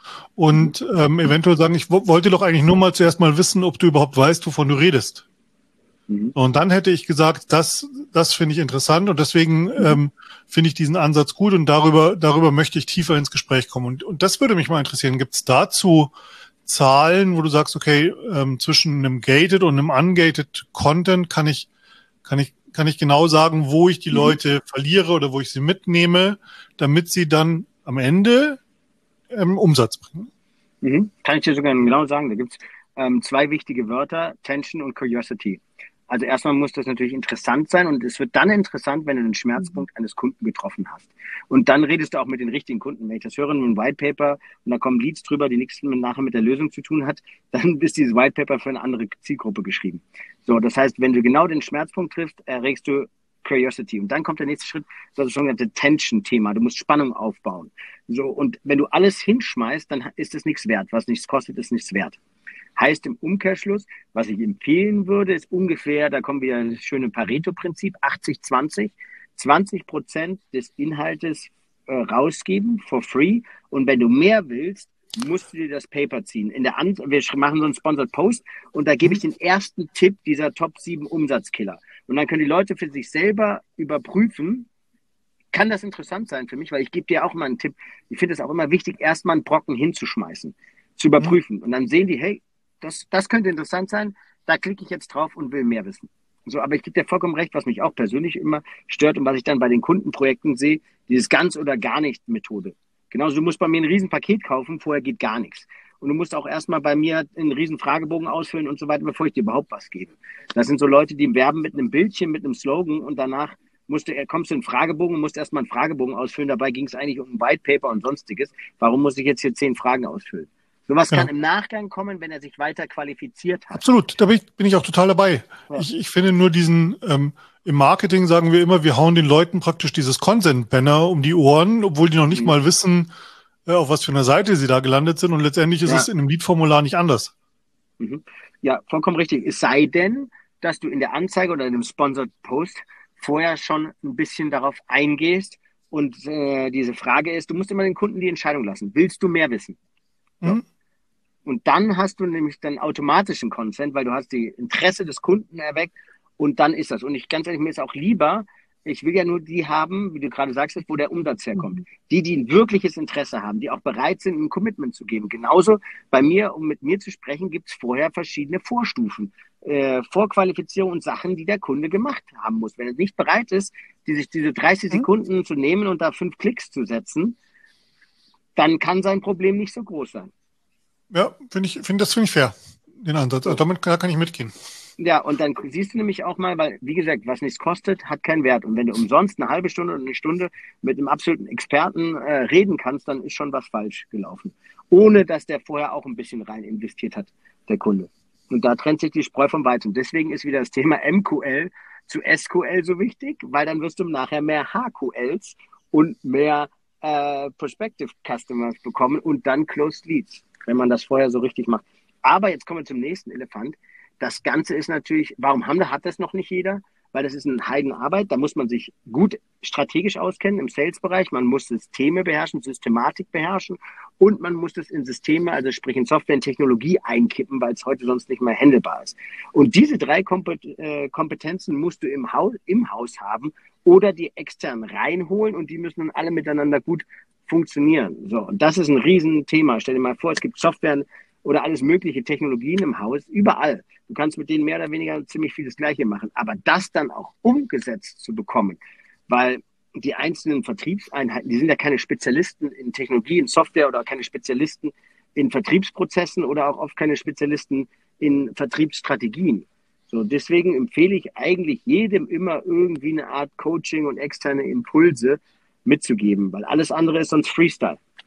und ähm, eventuell sagen, ich w- wollte doch eigentlich nur mal zuerst mal wissen, ob du überhaupt weißt, wovon du redest. Mhm. Und dann hätte ich gesagt, das, das finde ich interessant und deswegen mhm. ähm, finde ich diesen Ansatz gut und darüber, darüber möchte ich tiefer ins Gespräch kommen. Und, und das würde mich mal interessieren. Gibt es dazu Zahlen, wo du sagst, okay, ähm, zwischen einem gated und einem ungated Content kann ich, kann ich, kann ich genau sagen, wo ich die mhm. Leute verliere oder wo ich sie mitnehme, damit sie dann am Ende ähm, Umsatz bringen? Mhm. Kann ich dir sogar genau sagen. Da gibt es ähm, zwei wichtige Wörter, Tension und Curiosity. Also erstmal muss das natürlich interessant sein und es wird dann interessant, wenn du den Schmerzpunkt eines Kunden getroffen hast. Und dann redest du auch mit den richtigen Kunden. Wenn ich das höre, nur ein White Paper und da kommen Leads drüber, die nichts nachher mit der Lösung zu tun hat, dann ist dieses White Paper für eine andere Zielgruppe geschrieben. So, das heißt, wenn du genau den Schmerzpunkt triffst, erregst du Curiosity. Und dann kommt der nächste Schritt, das sogenannte Tension-Thema. Du musst Spannung aufbauen. So, und wenn du alles hinschmeißt, dann ist es nichts wert. Was nichts kostet, ist nichts wert. Heißt im Umkehrschluss, was ich empfehlen würde, ist ungefähr, da kommen wir das schöne Pareto-Prinzip, achtzig zwanzig, zwanzig Prozent des Inhaltes äh, rausgeben, for free. Und wenn du mehr willst, musst du dir das Paper ziehen. In der An- wir machen so einen Sponsored Post und da gebe ich den ersten Tipp dieser Top sieben Umsatzkiller. Und dann können die Leute für sich selber überprüfen, kann das interessant sein für mich, weil ich gebe dir auch mal einen Tipp. Ich finde es auch immer wichtig, erstmal einen Brocken hinzuschmeißen, zu überprüfen. Und dann sehen die, hey, das, das könnte interessant sein, da klicke ich jetzt drauf und will mehr wissen. So, aber ich gebe dir vollkommen recht, was mich auch persönlich immer stört und was ich dann bei den Kundenprojekten sehe, dieses ganz oder gar nicht Methode. Genauso, du musst bei mir ein Riesenpaket kaufen, vorher geht gar nichts. Und du musst auch erstmal bei mir einen riesen Fragebogen ausfüllen und so weiter, bevor ich dir überhaupt was gebe. Das sind so Leute, die werben mit einem Bildchen, mit einem Slogan und danach musst du, kommst du in den Fragebogen und musst erstmal einen Fragebogen ausfüllen. Dabei ging es eigentlich um ein White Paper und sonstiges. Warum muss ich jetzt hier zehn Fragen ausfüllen? Sowas genau. kann im Nachgang kommen, wenn er sich weiter qualifiziert hat. Absolut, da bin ich, bin ich auch total dabei. Ja. Ich, ich finde nur diesen, ähm, im Marketing sagen wir immer, wir hauen den Leuten praktisch dieses Consent-Banner um die Ohren, obwohl die noch nicht mhm. mal wissen, äh, auf was für einer Seite sie da gelandet sind. Und letztendlich ist ja. es in einem Lead-Formular nicht anders. Mhm. Ja, vollkommen richtig. Es sei denn, dass du in der Anzeige oder in einem Sponsored Post vorher schon ein bisschen darauf eingehst und äh, diese Frage ist, du musst immer den Kunden die Entscheidung lassen. Willst du mehr wissen? Mhm. So. Und dann hast du nämlich dann automatischen Consent, weil du hast die Interesse des Kunden erweckt und dann ist das. Und ich ganz ehrlich, mir ist auch lieber, ich will ja nur die haben, wie du gerade sagst, wo der Umsatz herkommt. Die, die ein wirkliches Interesse haben, die auch bereit sind, ein Commitment zu geben. Genauso bei mir, um mit mir zu sprechen, gibt es vorher verschiedene Vorstufen, äh, Vorqualifizierung und Sachen, die der Kunde gemacht haben muss. Wenn er nicht bereit ist, die sich diese dreißig Sekunden mhm. zu nehmen und da fünf Klicks zu setzen, dann kann sein Problem nicht so groß sein. Ja, finde ich, finde das finde ich fair, den Ansatz. Also damit kann ich mitgehen. Ja, und dann siehst du nämlich auch mal, weil, wie gesagt, was nichts kostet, hat keinen Wert. Und wenn du umsonst eine halbe Stunde oder eine Stunde mit einem absoluten Experten äh, reden kannst, dann ist schon was falsch gelaufen. Ohne, dass der vorher auch ein bisschen rein investiert hat, der Kunde. Und da trennt sich die Spreu vom Weizen. Deswegen ist wieder das Thema M Q L zu S Q L so wichtig, weil dann wirst du nachher mehr H Q Ls und mehr äh, Prospective Customers bekommen und dann Closed Leads, wenn man das vorher so richtig macht. Aber jetzt kommen wir zum nächsten Elefant. Das Ganze ist natürlich, warum haben, hat das noch nicht jeder? Weil das ist eine Heidenarbeit. Da muss man sich gut strategisch auskennen im Sales-Bereich. Man muss Systeme beherrschen, Systematik beherrschen und man muss das in Systeme, also sprich in Software und Technologie einkippen, weil es heute sonst nicht mehr handelbar ist. Und diese drei Kompetenzen musst du im Haus, im Haus haben oder die extern reinholen und die müssen dann alle miteinander gut funktionieren. So, und das ist ein Riesenthema. Stell dir mal vor, es gibt Software oder alles mögliche Technologien im Haus, überall. Du kannst mit denen mehr oder weniger ziemlich viel das Gleiche machen. Aber das dann auch umgesetzt zu bekommen, weil die einzelnen Vertriebseinheiten, die sind ja keine Spezialisten in Technologie, in Software oder keine Spezialisten in Vertriebsprozessen oder auch oft keine Spezialisten in Vertriebsstrategien. So, deswegen empfehle ich eigentlich jedem immer irgendwie eine Art Coaching und externe Impulse mitzugeben, weil alles andere ist sonst Freestyle.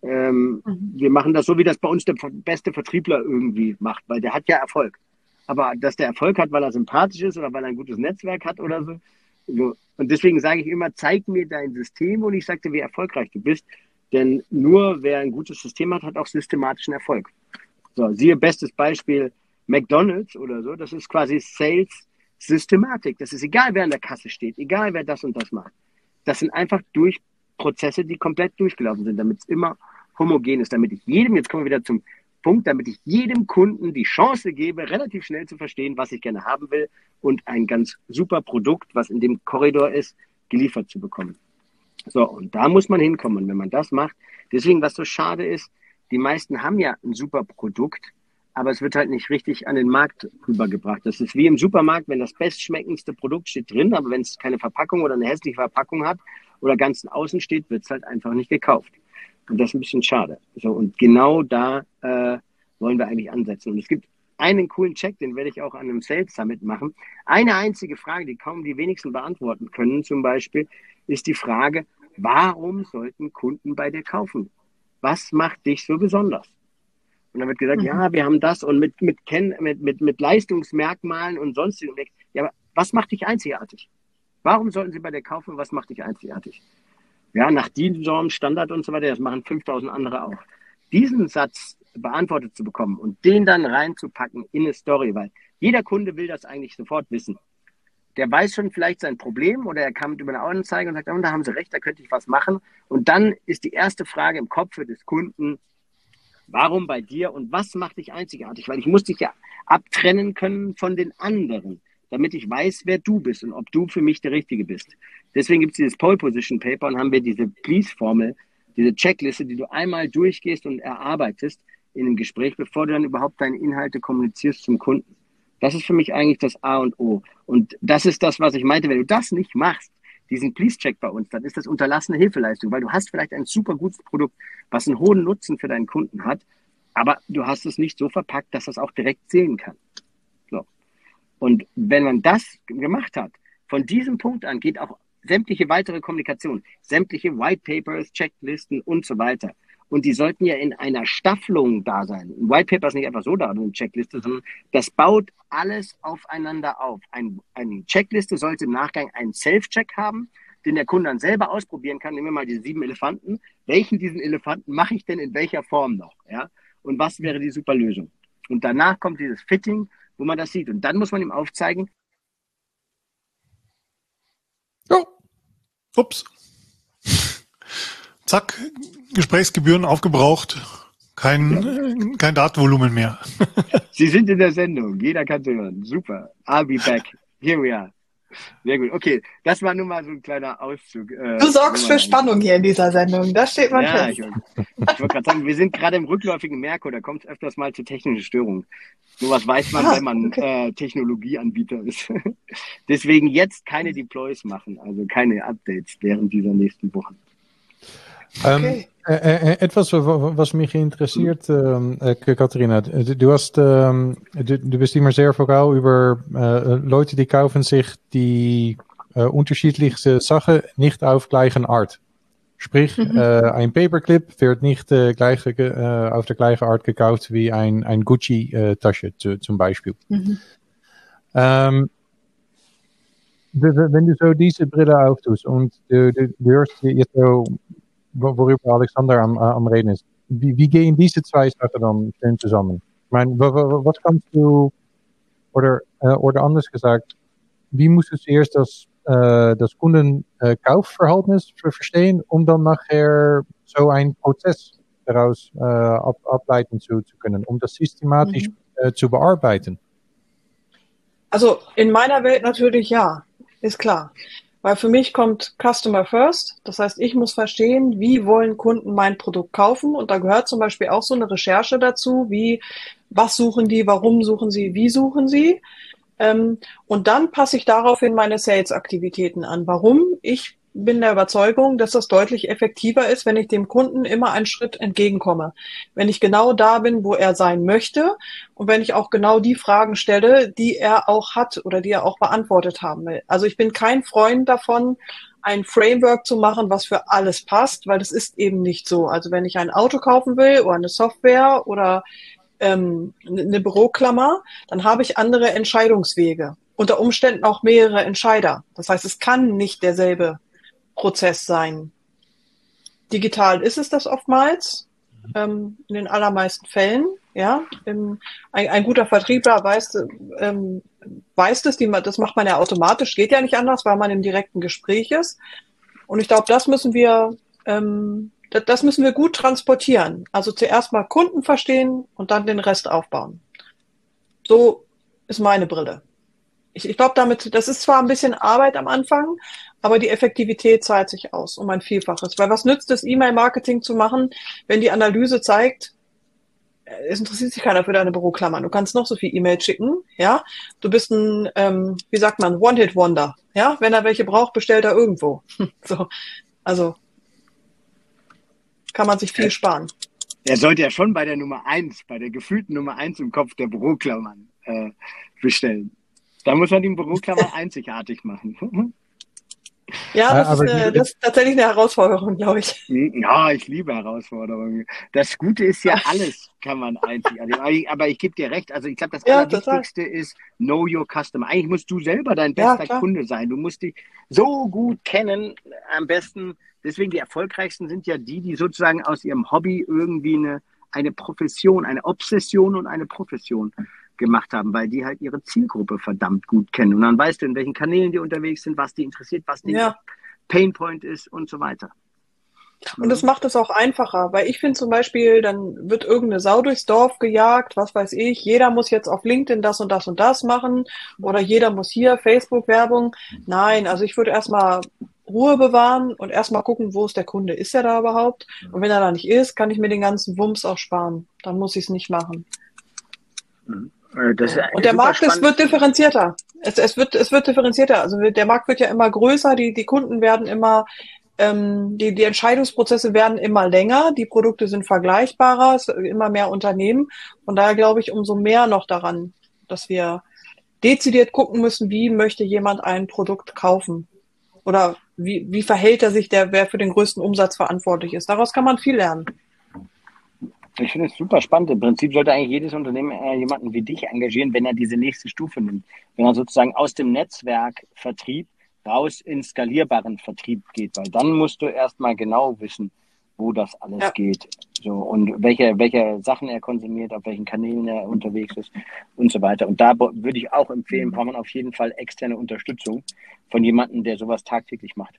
Ähm, mhm. Wir machen das so, wie das bei uns der beste Vertriebler irgendwie macht, weil der hat ja Erfolg. Aber dass der Erfolg hat, weil er sympathisch ist oder weil er ein gutes Netzwerk hat oder so. so. Und deswegen sage ich immer, zeig mir dein System und ich sage dir, wie erfolgreich du bist. Denn nur wer ein gutes System hat, hat auch systematischen Erfolg. So, siehe bestes Beispiel McDonald's oder so. Das ist quasi Sales-Systematik. Das ist egal, wer an der Kasse steht, egal, wer das und das macht. Das sind einfach durch Prozesse, die komplett durchgelaufen sind, damit es immer homogen ist, damit ich jedem, jetzt kommen wir wieder zum Punkt, damit ich jedem Kunden die Chance gebe, relativ schnell zu verstehen, was ich gerne haben will und ein ganz super Produkt, was in dem Korridor ist, geliefert zu bekommen. So, und da muss man hinkommen. Und wenn man das macht, deswegen, was so schade ist, die meisten haben ja ein super Produkt, aber es wird halt nicht richtig an den Markt rübergebracht. Das ist wie im Supermarkt, wenn das bestschmeckendste Produkt steht drin, aber wenn es keine Verpackung oder eine hässliche Verpackung hat oder ganz außen steht, wird es halt einfach nicht gekauft. Und das ist ein bisschen schade. So, und genau da äh, wollen wir eigentlich ansetzen. Und es gibt einen coolen Check, den werde ich auch an einem Sales Summit machen. Eine einzige Frage, die kaum die wenigsten beantworten können, zum Beispiel, ist die Frage, warum sollten Kunden bei dir kaufen? Was macht dich so besonders? Und dann wird gesagt, mhm. ja, wir haben das und mit, mit, mit, mit, mit Leistungsmerkmalen und sonstigen. Ja, aber was macht dich einzigartig? Warum sollten sie bei dir kaufen und was macht dich einzigartig? Ja, nach DIN-Norm, Standard und so weiter, das machen fünftausend andere auch. Diesen Satz beantwortet zu bekommen und den dann reinzupacken in eine Story, weil jeder Kunde will das eigentlich sofort wissen. Der weiß schon vielleicht sein Problem oder er kam über eine Anzeige und sagt, oh, da haben sie recht, da könnte ich was machen. Und dann ist die erste Frage im Kopf des Kunden, warum bei dir und was macht dich einzigartig? Weil ich muss dich ja abtrennen können von den anderen, damit ich weiß, wer du bist und ob du für mich der Richtige bist. Deswegen gibt es dieses Pole Position Paper und haben wir diese Please-Formel, diese Checkliste, die du einmal durchgehst und erarbeitest in einem Gespräch, bevor du dann überhaupt deine Inhalte kommunizierst zum Kunden. Das ist für mich eigentlich das A und O. Und das ist das, was ich meinte. Wenn du das nicht machst, diesen Please-Check bei uns, dann ist das unterlassene Hilfeleistung, weil du hast vielleicht ein super gutes Produkt, was einen hohen Nutzen für deinen Kunden hat, aber du hast es nicht so verpackt, dass er es auch direkt sehen kann. So. Und wenn man das gemacht hat, von diesem Punkt an geht auch sämtliche weitere Kommunikation, sämtliche White Papers, Checklisten und so weiter. Und die sollten ja in einer Staffelung da sein. Ein White Paper ist nicht einfach so da, eine Checkliste, sondern das baut alles aufeinander auf. Ein, eine Checkliste sollte im Nachgang einen Self-Check haben, den der Kunde dann selber ausprobieren kann. Nehmen wir mal diese sieben Elefanten. Welchen diesen Elefanten mache ich denn in welcher Form noch? Ja? Und was wäre die super Lösung? Und danach kommt dieses Fitting, wo man das sieht. Und dann muss man ihm aufzeigen. Oh, ups. Zack, Gesprächsgebühren aufgebraucht. Kein, ja. kein Datenvolumen mehr. Sie sind in der Sendung. Jeder kann sie hören. Super. I'll be back. Here we are. Sehr gut. Okay, das war nun mal so ein kleiner Auszug. Äh, du sorgst für Spannung hier in dieser Sendung. Das steht mal ja, fest. Ich, ich wollte gerade sagen, wir sind gerade im rückläufigen Merkur. Da kommt es öfters mal zu technischen Störungen. Sowas weiß man, ah, wenn man okay. äh, Technologieanbieter ist. Deswegen jetzt keine Deploys machen, also keine Updates während dieser nächsten Wochen. Okay. Um, äh, etwas, was mich interessiert, äh, Katharina, du hast, äh, du, du bist immer sehr vocal über äh, Leute, die kaufen sich die äh, unterschiedlichste Sachen nicht auf gleichen Art. Sprich, mhm. äh, ein Paperclip wird nicht äh, gleiche, äh, auf der gleichen Art gekauft wie ein, ein Gucci-Tasche äh, zum Beispiel. Mhm. Ähm, wenn du so diese Brille auftust und du, du, du hörst jetzt so, worüber Alexander am, am Reden ist. Wie, wie gehen diese zwei Sachen dann schön zusammen? Ich meine, was kannst du, oder, äh, oder anders gesagt, wie musst du zuerst das, äh, das Kundenkaufverhältnis äh, verstehen, um dann nachher so einen Prozess daraus äh, ab, ableiten zu, zu können, um das systematisch mhm. äh, zu bearbeiten? Also in meiner Welt natürlich ja, ist klar. Weil für mich kommt Customer First. Das heißt, ich muss verstehen, wie wollen Kunden mein Produkt kaufen. Und da gehört zum Beispiel auch so eine Recherche dazu, wie, was suchen die, warum suchen sie, wie suchen sie. Ähm, und dann passe ich daraufhin meine Sales-Aktivitäten an. Warum? Ich bin der Überzeugung, dass das deutlich effektiver ist, wenn ich dem Kunden immer einen Schritt entgegenkomme. Wenn ich genau da bin, wo er sein möchte und wenn ich auch genau die Fragen stelle, die er auch hat oder die er auch beantwortet haben will. Also ich bin kein Freund davon, ein Framework zu machen, was für alles passt, weil das ist eben nicht so. Also wenn ich ein Auto kaufen will oder eine Software oder ähm, eine Büroklammer, dann habe ich andere Entscheidungswege. Unter Umständen auch mehrere Entscheider. Das heißt, es kann nicht derselbe Prozess sein. Digital ist es das oftmals, ähm, in den allermeisten Fällen. Ja, ein, ein guter Vertriebler weiß, ähm, weiß das, die, das macht man ja automatisch, geht ja nicht anders, weil man im direkten Gespräch ist. Und ich glaube, das müssen wir, ähm, das, das müssen wir gut transportieren. Also zuerst mal Kunden verstehen und dann den Rest aufbauen. So ist meine Brille. Ich, ich glaube, damit, das ist zwar ein bisschen Arbeit am Anfang, aber die Effektivität zahlt sich aus um ein Vielfaches. Weil was nützt es, E-Mail-Marketing zu machen, wenn die Analyse zeigt, es interessiert sich keiner für deine Büroklammern. Du kannst noch so viel E-Mails schicken, ja. Du bist ein, ähm, wie sagt man, One-Hit-Wonder, ja. Wenn er welche braucht, bestellt er irgendwo. So, also kann man sich viel sparen. Er sollte ja schon bei der Nummer eins, bei der gefühlten Nummer eins im Kopf der Büroklammern äh, bestellen. Da muss man die Büroklammer einzigartig machen. Ja, das, ja, ist, eine, das ist tatsächlich eine Herausforderung, glaube ich. Ja, ich liebe Herausforderungen. Das Gute ist ja, alles kann man einzigartig. Aber ich, aber ich gebe dir recht, also ich glaube, das ja, Allerwichtigste total. ist Know Your Customer. Eigentlich musst du selber dein bester ja, Kunde sein. Du musst dich so gut kennen, am besten. Deswegen die erfolgreichsten sind ja die, die sozusagen aus ihrem Hobby irgendwie eine, eine Profession, eine Obsession und eine Profession gemacht haben, weil die halt ihre Zielgruppe verdammt gut kennen. Und dann weißt du, in welchen Kanälen die unterwegs sind, was die interessiert, was der ja. Painpoint ist und so weiter. Und das macht es auch einfacher, weil ich finde zum Beispiel, dann wird irgendeine Sau durchs Dorf gejagt, was weiß ich, jeder muss jetzt auf LinkedIn das und das und das machen oder jeder muss hier Facebook-Werbung. Nein, also ich würde erstmal Ruhe bewahren und erstmal gucken, wo ist der Kunde, ist er da überhaupt? Und wenn er da nicht ist, kann ich mir den ganzen Wumms auch sparen. Dann muss ich es nicht machen. Mhm. Das und der Markt ist, wird differenzierter. Es, es, wird, es wird differenzierter. Also der Markt wird ja immer größer, die, die Kunden werden immer, ähm, die, die Entscheidungsprozesse werden immer länger, die Produkte sind vergleichbarer, es sind immer mehr Unternehmen. Von daher glaube ich umso mehr noch daran, dass wir dezidiert gucken müssen, wie möchte jemand ein Produkt kaufen? Oder wie, wie verhält er sich, der, wer für den größten Umsatz verantwortlich ist? Daraus kann man viel lernen. Ich finde es super spannend. Im Prinzip sollte eigentlich jedes Unternehmen äh, jemanden wie dich engagieren, wenn er diese nächste Stufe nimmt. Wenn er sozusagen aus dem Netzwerkvertrieb raus in skalierbaren Vertrieb geht. Weil dann musst du erstmal genau wissen, wo das alles ja. geht. So, und welche, welche Sachen er konsumiert, auf welchen Kanälen er unterwegs ist und so weiter. Und da würde ich auch empfehlen, braucht man auf jeden Fall externe Unterstützung von jemandem, der sowas tagtäglich macht.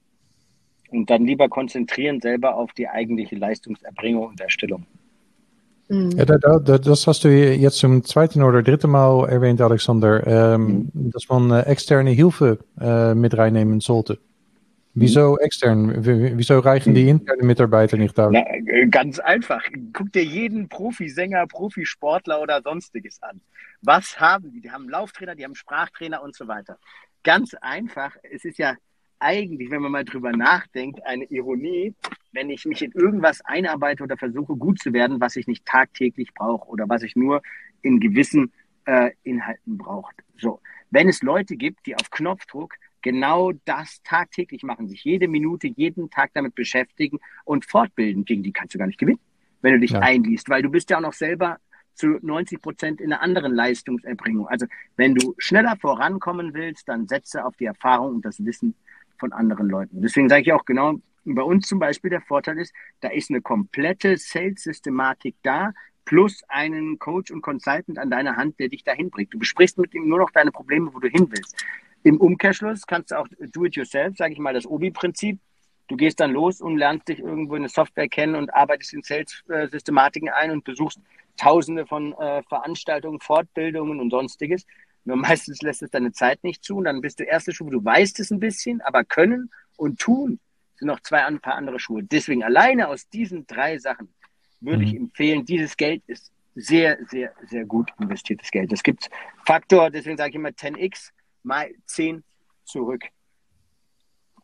Und dann lieber konzentrieren selber auf die eigentliche Leistungserbringung und Erstellung. Ja, das, das hast du jetzt zum zweiten oder dritten Mal erwähnt, Alexander, ähm, mhm. dass man äh, externe Hilfe äh, mit reinnehmen sollte. Wieso mhm. extern? Wieso reichen die internen Mitarbeiter nicht aus? Na, ganz einfach. Guck dir jeden Profisänger, Profisportler oder sonstiges an. Was haben die? Die haben Lauftrainer, die haben Sprachtrainer und so weiter. Ganz einfach. Es ist ja eigentlich, wenn man mal drüber nachdenkt, eine Ironie, wenn ich mich in irgendwas einarbeite oder versuche, gut zu werden, was ich nicht tagtäglich brauche oder was ich nur in gewissen äh, Inhalten brauche. So, wenn es Leute gibt, die auf Knopfdruck genau das tagtäglich machen, sich jede Minute, jeden Tag damit beschäftigen und fortbilden, gegen die kannst du gar nicht gewinnen, wenn du dich ja. einliest, weil du bist ja auch noch selber zu neunzig Prozent in einer anderen Leistungserbringung. Also wenn du schneller vorankommen willst, dann setze auf die Erfahrung und das Wissen von anderen Leuten. Deswegen sage ich auch genau, bei uns zum Beispiel der Vorteil ist, da ist eine komplette Sales-Systematik da, plus einen Coach und Consultant an deiner Hand, der dich dahin bringt. Du besprichst mit ihm nur noch deine Probleme, wo du hin willst. Im Umkehrschluss kannst du auch do-it-yourself, sage ich mal, das O B I-Prinzip. Du gehst dann los und lernst dich irgendwo in eine Software kennen und arbeitest in Sales-Systematiken ein und besuchst tausende von äh, Veranstaltungen, Fortbildungen und sonstiges. Nur meistens lässt es deine Zeit nicht zu und dann bist du erste Stufe, du weißt es ein bisschen, aber können und tun sind noch zwei ein paar andere Schuhe. Deswegen alleine aus diesen drei Sachen würde mhm. ich empfehlen, dieses Geld ist sehr, sehr, sehr gut investiertes Geld. Es gibt Faktor, deswegen sage ich immer zehn x mal zehn zurück.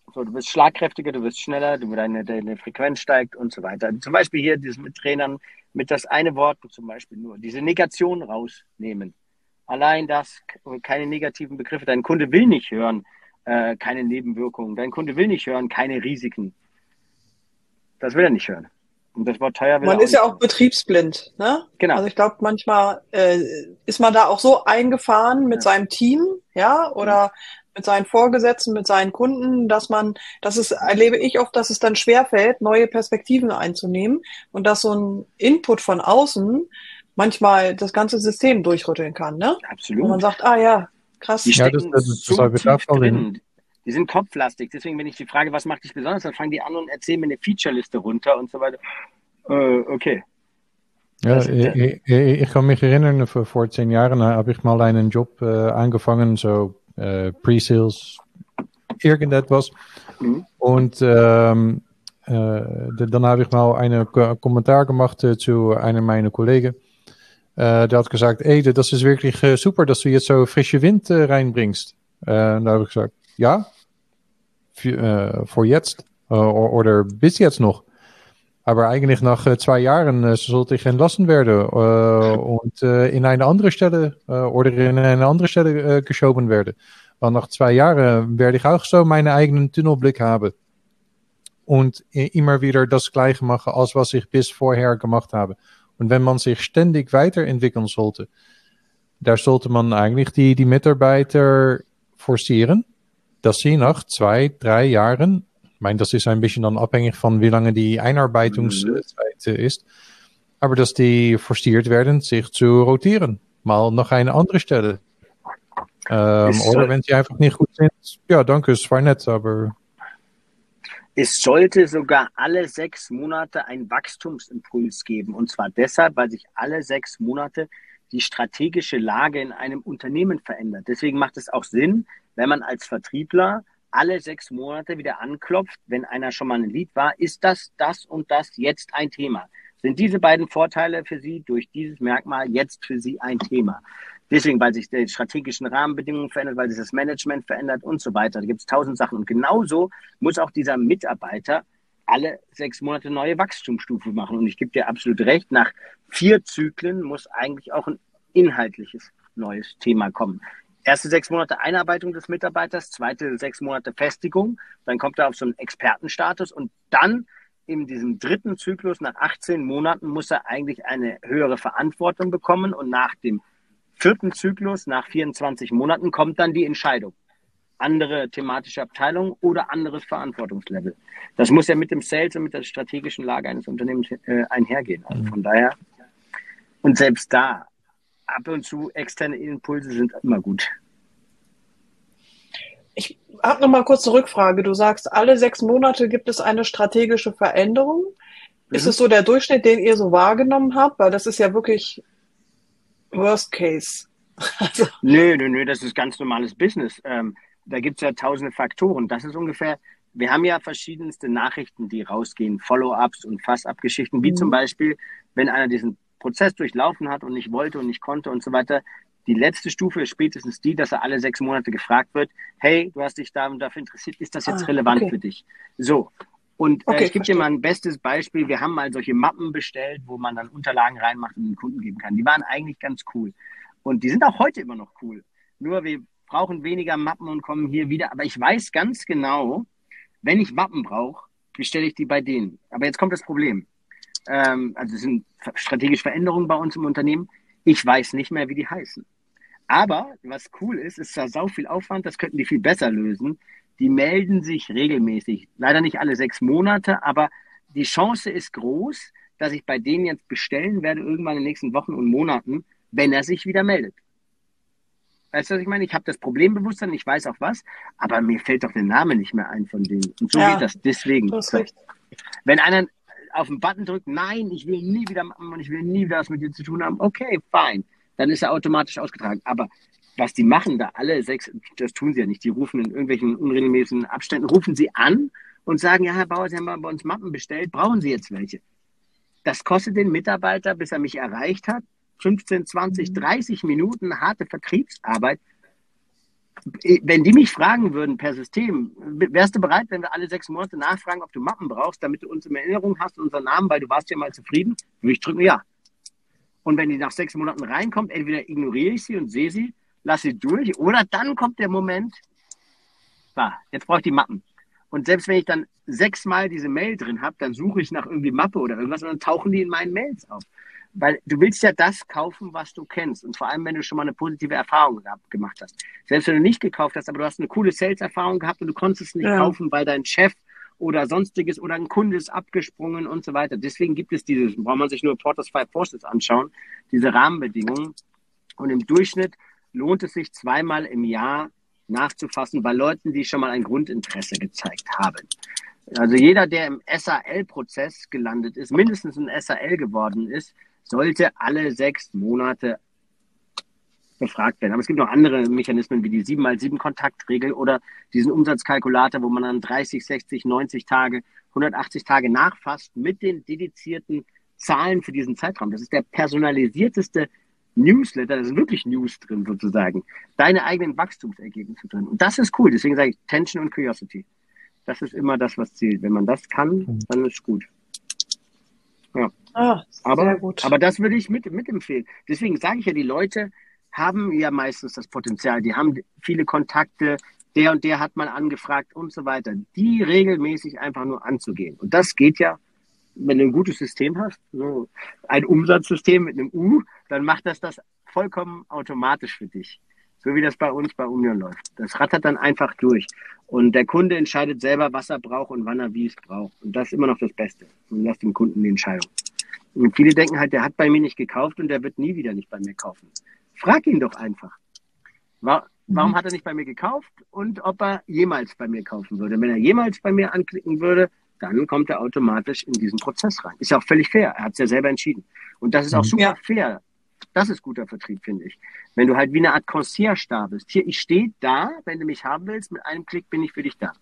So, du wirst schlagkräftiger, du wirst schneller, du, deine, deine Frequenz steigt und so weiter. Zum Beispiel hier dieses mit Trainern mit das eine Wort zum Beispiel nur, diese Negation rausnehmen. Allein das, keine negativen Begriffe. Dein Kunde will nicht hören, äh, keine Nebenwirkungen. Dein Kunde will nicht hören, keine Risiken. Das will er nicht hören. Und das Wort teuer will Man er auch ist ja auch hören. betriebsblind, ne? Genau. Also ich glaube, manchmal äh, ist man da auch so eingefahren mit ja. seinem Team, ja, oder mhm. mit seinen Vorgesetzten, mit seinen Kunden, dass man, das ist, erlebe ich oft, dass es dann schwerfällt, neue Perspektiven einzunehmen und dass so ein Input von außen manchmal das ganze System durchrütteln kann, ne? Absolut. Wo man sagt, ah ja, krass. Die stecken ja, das, das, so das tief drin. Die sind kopflastig. Deswegen, wenn ich die Frage, was macht dich besonders, dann fangen die an und erzählen mir eine Featureliste runter und so weiter. Äh, okay. Ja, das, ich, ich, ich kann mich erinnern, vor, vor zehn Jahren habe ich mal einen Job äh, angefangen, so äh, Pre-Sales, irgendetwas. Mhm. Und ähm, äh, dann habe ich mal einen K- Kommentar gemacht äh, zu einem meiner Kollegen. Äh, der hat gesagt, ey, das ist wirklich äh, super, dass du jetzt so frische Wind äh, reinbringst. Äh, und da habe ich gesagt, ja, für, äh, voor jetzt äh, oder bis jetzt noch. Aber eigentlich nach äh, zwei Jahren äh, sollte ich entlassen werden äh, und äh, in eine andere Stelle äh, oder in eine andere Stelle äh, geschoben werden. Weil nach zwei Jahren werde ich auch so meinen eigenen Tunnelblick haben und äh, immer wieder das Gleiche machen, als was ich bis vorher gemacht habe. Und wenn man sich ständig weiterentwickeln sollte, da sollte man eigentlich die, die Mitarbeiter forcieren, dass sie nach zwei, drei Jahren, ich meine, das ist ein bisschen dann abhängig von wie lange die Einarbeitungszeit mhm. ist, aber dass die forciert werden, sich zu rotieren, mal nach eine andere Stelle. Ähm, oder wenn sie einfach nicht gut sind, ja, danke, es war nett, aber... Es sollte sogar alle sechs Monate einen Wachstumsimpuls geben. Und zwar deshalb, weil sich alle sechs Monate die strategische Lage in einem Unternehmen verändert. Deswegen macht es auch Sinn, wenn man als Vertriebler alle sechs Monate wieder anklopft, wenn einer schon mal ein Lead war, ist das, das und das jetzt ein Thema? Sind diese beiden Vorteile für Sie durch dieses Merkmal jetzt für Sie ein Thema? Deswegen, weil sich die strategischen Rahmenbedingungen verändern, weil sich das Management verändert und so weiter. Da gibt es tausend Sachen. Und genauso muss auch dieser Mitarbeiter alle sechs Monate neue Wachstumsstufe machen. Und ich gebe dir absolut recht, nach vier Zyklen muss eigentlich auch ein inhaltliches neues Thema kommen. Erste sechs Monate Einarbeitung des Mitarbeiters, zweite sechs Monate Festigung, dann kommt er auf so einen Expertenstatus und dann in diesem dritten Zyklus nach achtzehn Monaten muss er eigentlich eine höhere Verantwortung bekommen und nach dem vierten Zyklus, nach vierundzwanzig Monaten, kommt dann die Entscheidung. Andere thematische Abteilung oder anderes Verantwortungslevel. Das muss ja mit dem Sales und mit der strategischen Lage eines Unternehmens äh, einhergehen. Also von daher, und selbst da, ab und zu externe Impulse sind immer gut. Ich habe noch mal kurz eine Rückfrage. Du sagst, alle sechs Monate gibt es eine strategische Veränderung. Mhm. Ist es so der Durchschnitt, den ihr so wahrgenommen habt? Weil das ist ja wirklich Worst Case. Also. Nö, nö, nö, das ist ganz normales Business. Ähm, da gibt es ja tausende Faktoren. Das ist ungefähr, wir haben ja verschiedenste Nachrichten, die rausgehen, Follow-ups und Fass-up-Geschichten, wie mhm. zum Beispiel, wenn einer diesen Prozess durchlaufen hat und nicht wollte und nicht konnte und so weiter. Die letzte Stufe ist spätestens die, dass er alle sechs Monate gefragt wird, hey, du hast dich da und dafür interessiert, ist das jetzt ah, relevant okay. für dich? So. Und äh, okay, ich gebe dir mal ein bestes Beispiel. Wir haben mal solche Mappen bestellt, wo man dann Unterlagen reinmacht und den Kunden geben kann. Die waren eigentlich ganz cool. Und die sind auch heute immer noch cool. Nur wir brauchen weniger Mappen und kommen hier wieder. Aber ich weiß ganz genau, wenn ich Mappen brauche, bestelle ich die bei denen. Aber jetzt kommt das Problem. Ähm, also es sind strategische Veränderungen bei uns im Unternehmen. Ich weiß nicht mehr, wie die heißen. Aber was cool ist, ist zwar sau viel Aufwand, das könnten die viel besser lösen. Die melden sich regelmäßig. Leider nicht alle sechs Monate, aber die Chance ist groß, dass ich bei denen jetzt bestellen werde, irgendwann in den nächsten Wochen und Monaten, wenn er sich wieder meldet. Weißt du, was ich meine? Ich habe das Problembewusstsein, ich weiß auch was, aber mir fällt doch der Name nicht mehr ein von denen. Und so ja, geht das deswegen. Du hast recht. Wenn einer auf den Button drückt, nein, ich will nie wieder machen und ich will nie wieder was mit dir zu tun haben, okay, fine. Dann ist er automatisch ausgetragen. Aber was die machen da alle sechs, das tun sie ja nicht. Die rufen in irgendwelchen unregelmäßigen Abständen, rufen sie an und sagen, ja, Herr Bauer, Sie haben bei uns Mappen bestellt, brauchen Sie jetzt welche? Das kostet den Mitarbeiter, bis er mich erreicht hat, fünfzehn, zwanzig, dreißig Minuten harte Vertriebsarbeit. wenn die mich fragen würden per System, wärst du bereit, wenn wir alle sechs Monate nachfragen, ob du Mappen brauchst, damit du uns in Erinnerung hast, unseren Namen, weil du warst ja mal zufrieden, würde ich drücken, ja. Und wenn die nach sechs Monaten reinkommt, entweder ignoriere ich sie und sehe sie, lasse sie durch, oder dann kommt der Moment, ah, jetzt brauche ich die Mappen. Und selbst wenn ich dann sechsmal diese Mail drin habe, dann suche ich nach irgendwie Mappe oder irgendwas und dann tauchen die in meinen Mails auf. Weil du willst ja das kaufen, was du kennst. Und vor allem, wenn du schon mal eine positive Erfahrung gemacht hast. Selbst wenn du nicht gekauft hast, aber du hast eine coole Sales-Erfahrung gehabt und du konntest es nicht ja. kaufen, weil dein Chef oder sonstiges oder ein Kunde ist abgesprungen und so weiter. Deswegen gibt es dieses, braucht man sich nur Porter's Five Forces anschauen, diese Rahmenbedingungen. Und im Durchschnitt lohnt es sich zweimal im Jahr nachzufassen bei Leuten, die schon mal ein Grundinteresse gezeigt haben. Also jeder, der im S A L-Prozess gelandet ist, mindestens ein S A L geworden ist, sollte alle sechs Monate befragt werden. Aber es gibt noch andere Mechanismen wie die sieben mal sieben Kontaktregel oder diesen Umsatzkalkulator, wo man dann dreißig, sechzig, neunzig Tage, hundertachtzig Tage nachfasst mit den dedizierten Zahlen für diesen Zeitraum. Das ist der personalisierteste Newsletter, da sind wirklich News drin sozusagen. Deine eigenen Wachstumsergebnisse drin. Und das ist cool. Deswegen sage ich Tension und Curiosity. Das ist immer das, was zählt. Wenn man das kann, dann ist es gut. Ja. Ah, aber, gut. aber das würde ich mit, mitempfehlen. Deswegen sage ich ja, die Leute haben ja meistens das Potenzial. Die haben viele Kontakte. Der und der hat mal angefragt und so weiter. Die regelmäßig einfach nur anzugehen. Und das geht ja, wenn du ein gutes System hast, so ein Umsatzsystem mit einem U, dann macht das das vollkommen automatisch für dich. So wie das bei uns bei Union läuft. Das rattert dann einfach durch. Und der Kunde entscheidet selber, was er braucht und wann er wie es braucht. Und das ist immer noch das Beste. Und lasst dem Kunden die Entscheidung. Und viele denken halt, der hat bei mir nicht gekauft und der wird nie wieder nicht bei mir kaufen. Frag ihn doch einfach. Warum mhm. hat er nicht bei mir gekauft und ob er jemals bei mir kaufen würde? Wenn er jemals bei mir anklicken würde, dann kommt er automatisch in diesen Prozess rein. Ist ja auch völlig fair. Er hat es ja selber entschieden. Und das ist auch super ja. fair. Das ist guter Vertrieb, finde ich. Wenn du halt wie eine Art Concierge da bist. Hier, ich stehe da, wenn du mich haben willst, mit einem Klick bin ich für dich da.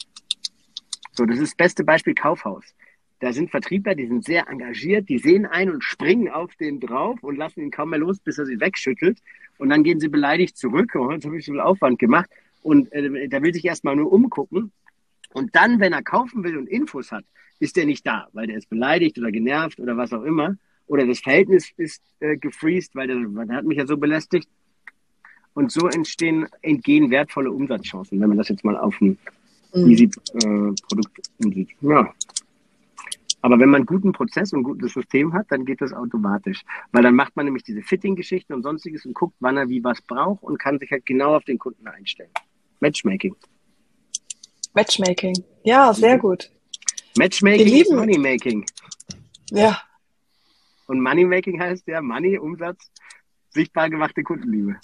So, das ist das beste Beispiel Kaufhaus. Da sind Vertriebler, die sind sehr engagiert, die sehen einen und springen auf den drauf und lassen ihn kaum mehr los, bis er sie wegschüttelt. Und dann gehen sie beleidigt zurück. Oh, jetzt habe ich so viel Aufwand gemacht. Und äh, der will sich erstmal nur umgucken. Und dann, wenn er kaufen will und Infos hat, ist der nicht da, weil der ist beleidigt oder genervt oder was auch immer. Oder das Verhältnis ist äh, gefreezed, weil der, der hat mich ja so belästigt. Und so entstehen, entgehen wertvolle Umsatzchancen, wenn man das jetzt mal auf ein mhm. Easy-Produkt äh, umsieht. Ja. Aber wenn man einen guten Prozess und ein gutes System hat, dann geht das automatisch. Weil dann macht man nämlich diese Fitting-Geschichten und sonstiges und guckt, wann er wie was braucht und kann sich halt genau auf den Kunden einstellen. Matchmaking. Matchmaking. Ja, sehr gut. Matchmaking ist Moneymaking. Ja. Und Moneymaking heißt ja Money, Umsatz, sichtbar gemachte Kundenliebe.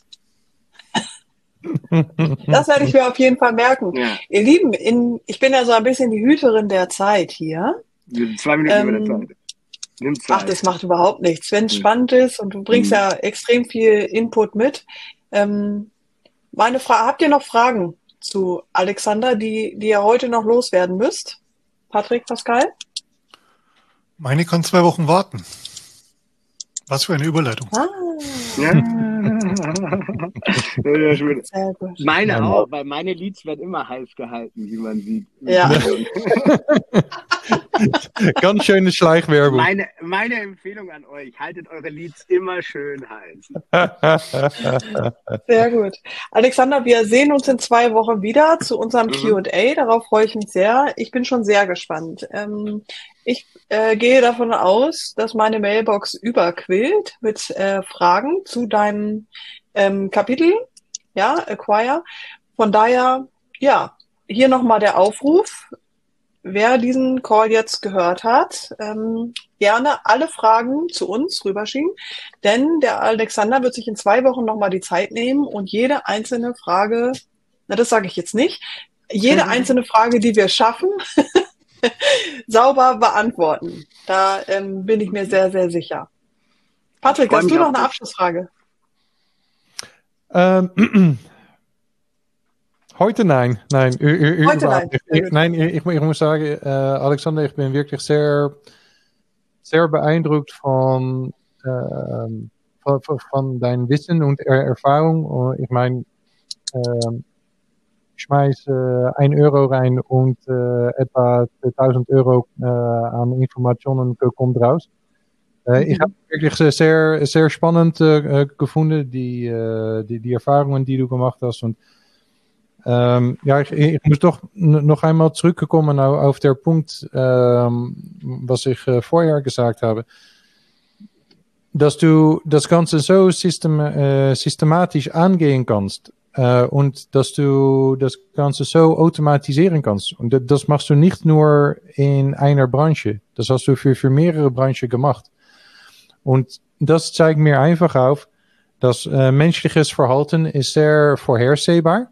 Das werde ich mir auf jeden Fall merken. Ja. Ihr Lieben, in, ich bin ja so ein bisschen die Hüterin der Zeit hier. Zwei Minuten ähm, über der Zeit. Nimm Zeit. Ach, das macht überhaupt nichts. Wenn es mhm. spannend ist und du bringst mhm. ja extrem viel Input mit. Ähm, meine Frage, habt ihr noch Fragen zu Alexander, die, die ihr heute noch loswerden müsst? Patrick, Pascal? Meine kann zwei Wochen warten. Was für eine Überleitung. Ah. Ja. Ja, schön. Sehr gut. Meine ja, auch, weil meine Leads werden immer heiß gehalten, wie man sieht. Ja. Ganz schöne Schleichwerbung. Meine, meine Empfehlung an euch, haltet eure Leads immer schön heiß. Sehr gut. Alexander, wir sehen uns in zwei Wochen wieder zu unserem mhm. Q und A. Darauf freue ich mich sehr. Ich bin schon sehr gespannt. Ähm, ich äh, gehe davon aus, dass meine Mailbox überquillt mit äh, Fragen zu deinem ähm, Kapitel, ja, Acquire. Von daher, ja, hier nochmal der Aufruf. Wer diesen Call jetzt gehört hat, ähm, gerne alle Fragen zu uns rüberschicken, denn der Alexander wird sich in zwei Wochen nochmal die Zeit nehmen und jede einzelne Frage, na das sage ich jetzt nicht, jede mhm. einzelne Frage, die wir schaffen, sauber beantworten. Da ähm, bin ich mir sehr, sehr sicher. Patrick, hast du noch eine Abschlussfrage? Ähm, Heute nein, nein. U, u, Heute nein. Ich, nein, ich, ich muss sagen, äh, Alexander, ich bin wirklich sehr, sehr beeindruckt von, äh, von, von dein Wissen und er Erfahrung. Ich meine, äh, schmeiß äh, ein Euro rein und äh, etwa tausend Euro äh, an Informationen kommt raus. Äh, mhm. Ich habe wirklich sehr, sehr spannend äh, gefunden, die, äh, die, die Erfahrungen, die du gemacht hast. Und ähm, ja, ich, ich muss doch noch einmal zurückkommen auf, auf der Punkt, ähm, was ich äh, vorher gesagt habe. Dass du das Ganze so system, äh, systematisch angehen kannst äh, und dass du das Ganze so automatisieren kannst. Und das machst du nicht nur in einer Branche. Das hast du für, für mehrere Branchen gemacht. Und das zeigt mir einfach auf, dass äh, menschliches Verhalten ist sehr vorhersehbar.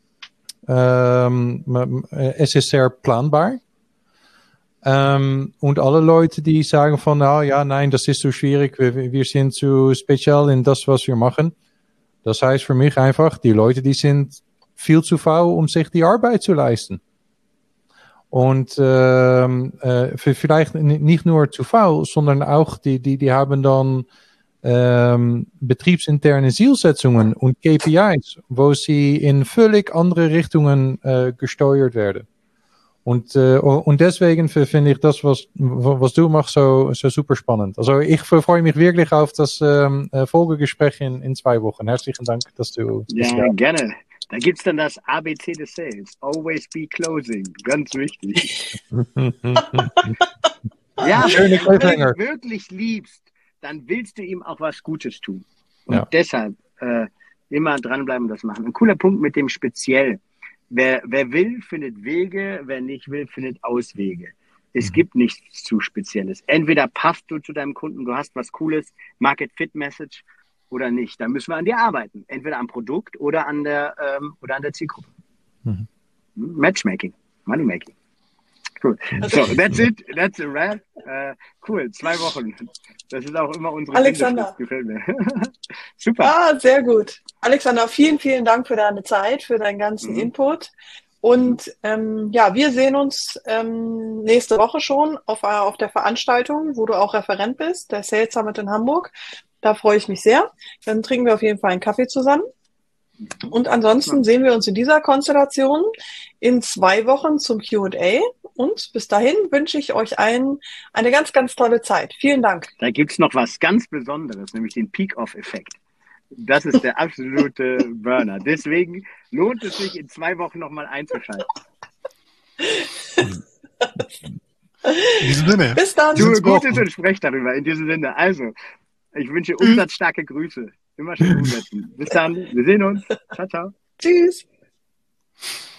Ähm, es ist sehr planbar. Ähm, und alle Leute, die sagen von, ah, ja, nein, das ist zu schwierig, wir, wir sind zu spezial in das, was wir machen. Das heißt für mich einfach, die Leute, die sind viel zu faul, um sich die Arbeit zu leisten. Und ähm, äh, vielleicht nicht nur zu faul, sondern auch die, die, die haben dann ähm, betriebsinterne Zielsetzungen und K P Is, wo sie in völlig andere Richtungen äh, gesteuert werden. Und, äh, und deswegen finde ich das, was, was du machst, so, so super spannend. Also ich freue mich wirklich auf das ähm, Folgegespräch in, in zwei Wochen. Herzlichen Dank, dass du... Ja, dass gerne. Da gibt es dann das A B C des Sales. Always be closing. Ganz wichtig. Ja, wenn du ihn wirklich liebst, dann willst du ihm auch was Gutes tun. Und ja. deshalb äh, immer dranbleiben und das machen. Ein cooler Punkt mit dem Speziell. Wer, wer will, findet Wege. Wer nicht will, findet Auswege. Es mhm. gibt nichts zu Spezielles. Entweder passt du zu deinem Kunden, du hast was Cooles, Market-Fit-Message, oder nicht. Da müssen wir an dir arbeiten. Entweder am Produkt oder an der, ähm, oder an der Zielgruppe. Mhm. Matchmaking, Moneymaking. Cool. So, that's it. That's a wrap. Uh, cool, zwei Wochen. Das ist auch immer unsere Alexander. Gefällt mir. Super. Ah, sehr gut. Alexander, vielen, vielen Dank für deine Zeit, für deinen ganzen mhm. Input. Und ähm, ja, wir sehen uns ähm, nächste Woche schon auf, auf der Veranstaltung, wo du auch Referent bist, der Sales Summit in Hamburg. Da freue ich mich sehr. Dann trinken wir auf jeden Fall einen Kaffee zusammen. Und ansonsten sehen wir uns in dieser Konstellation in zwei Wochen zum Q und A. Und bis dahin wünsche ich euch allen eine ganz, ganz tolle Zeit. Vielen Dank. Da gibt es noch was ganz Besonderes, nämlich den Peak-Off-Effekt. Das ist der absolute Burner. Deswegen lohnt es sich, in zwei Wochen nochmal einzuschalten. In diesem Sinne. Bis dann. Tue Gutes und sprecht darüber. In diesem Sinne. Also, ich wünsche umsatzstarke Grüße. Immer schön umsetzen. Bis dann. Wir sehen uns. Ciao, ciao. Tschüss.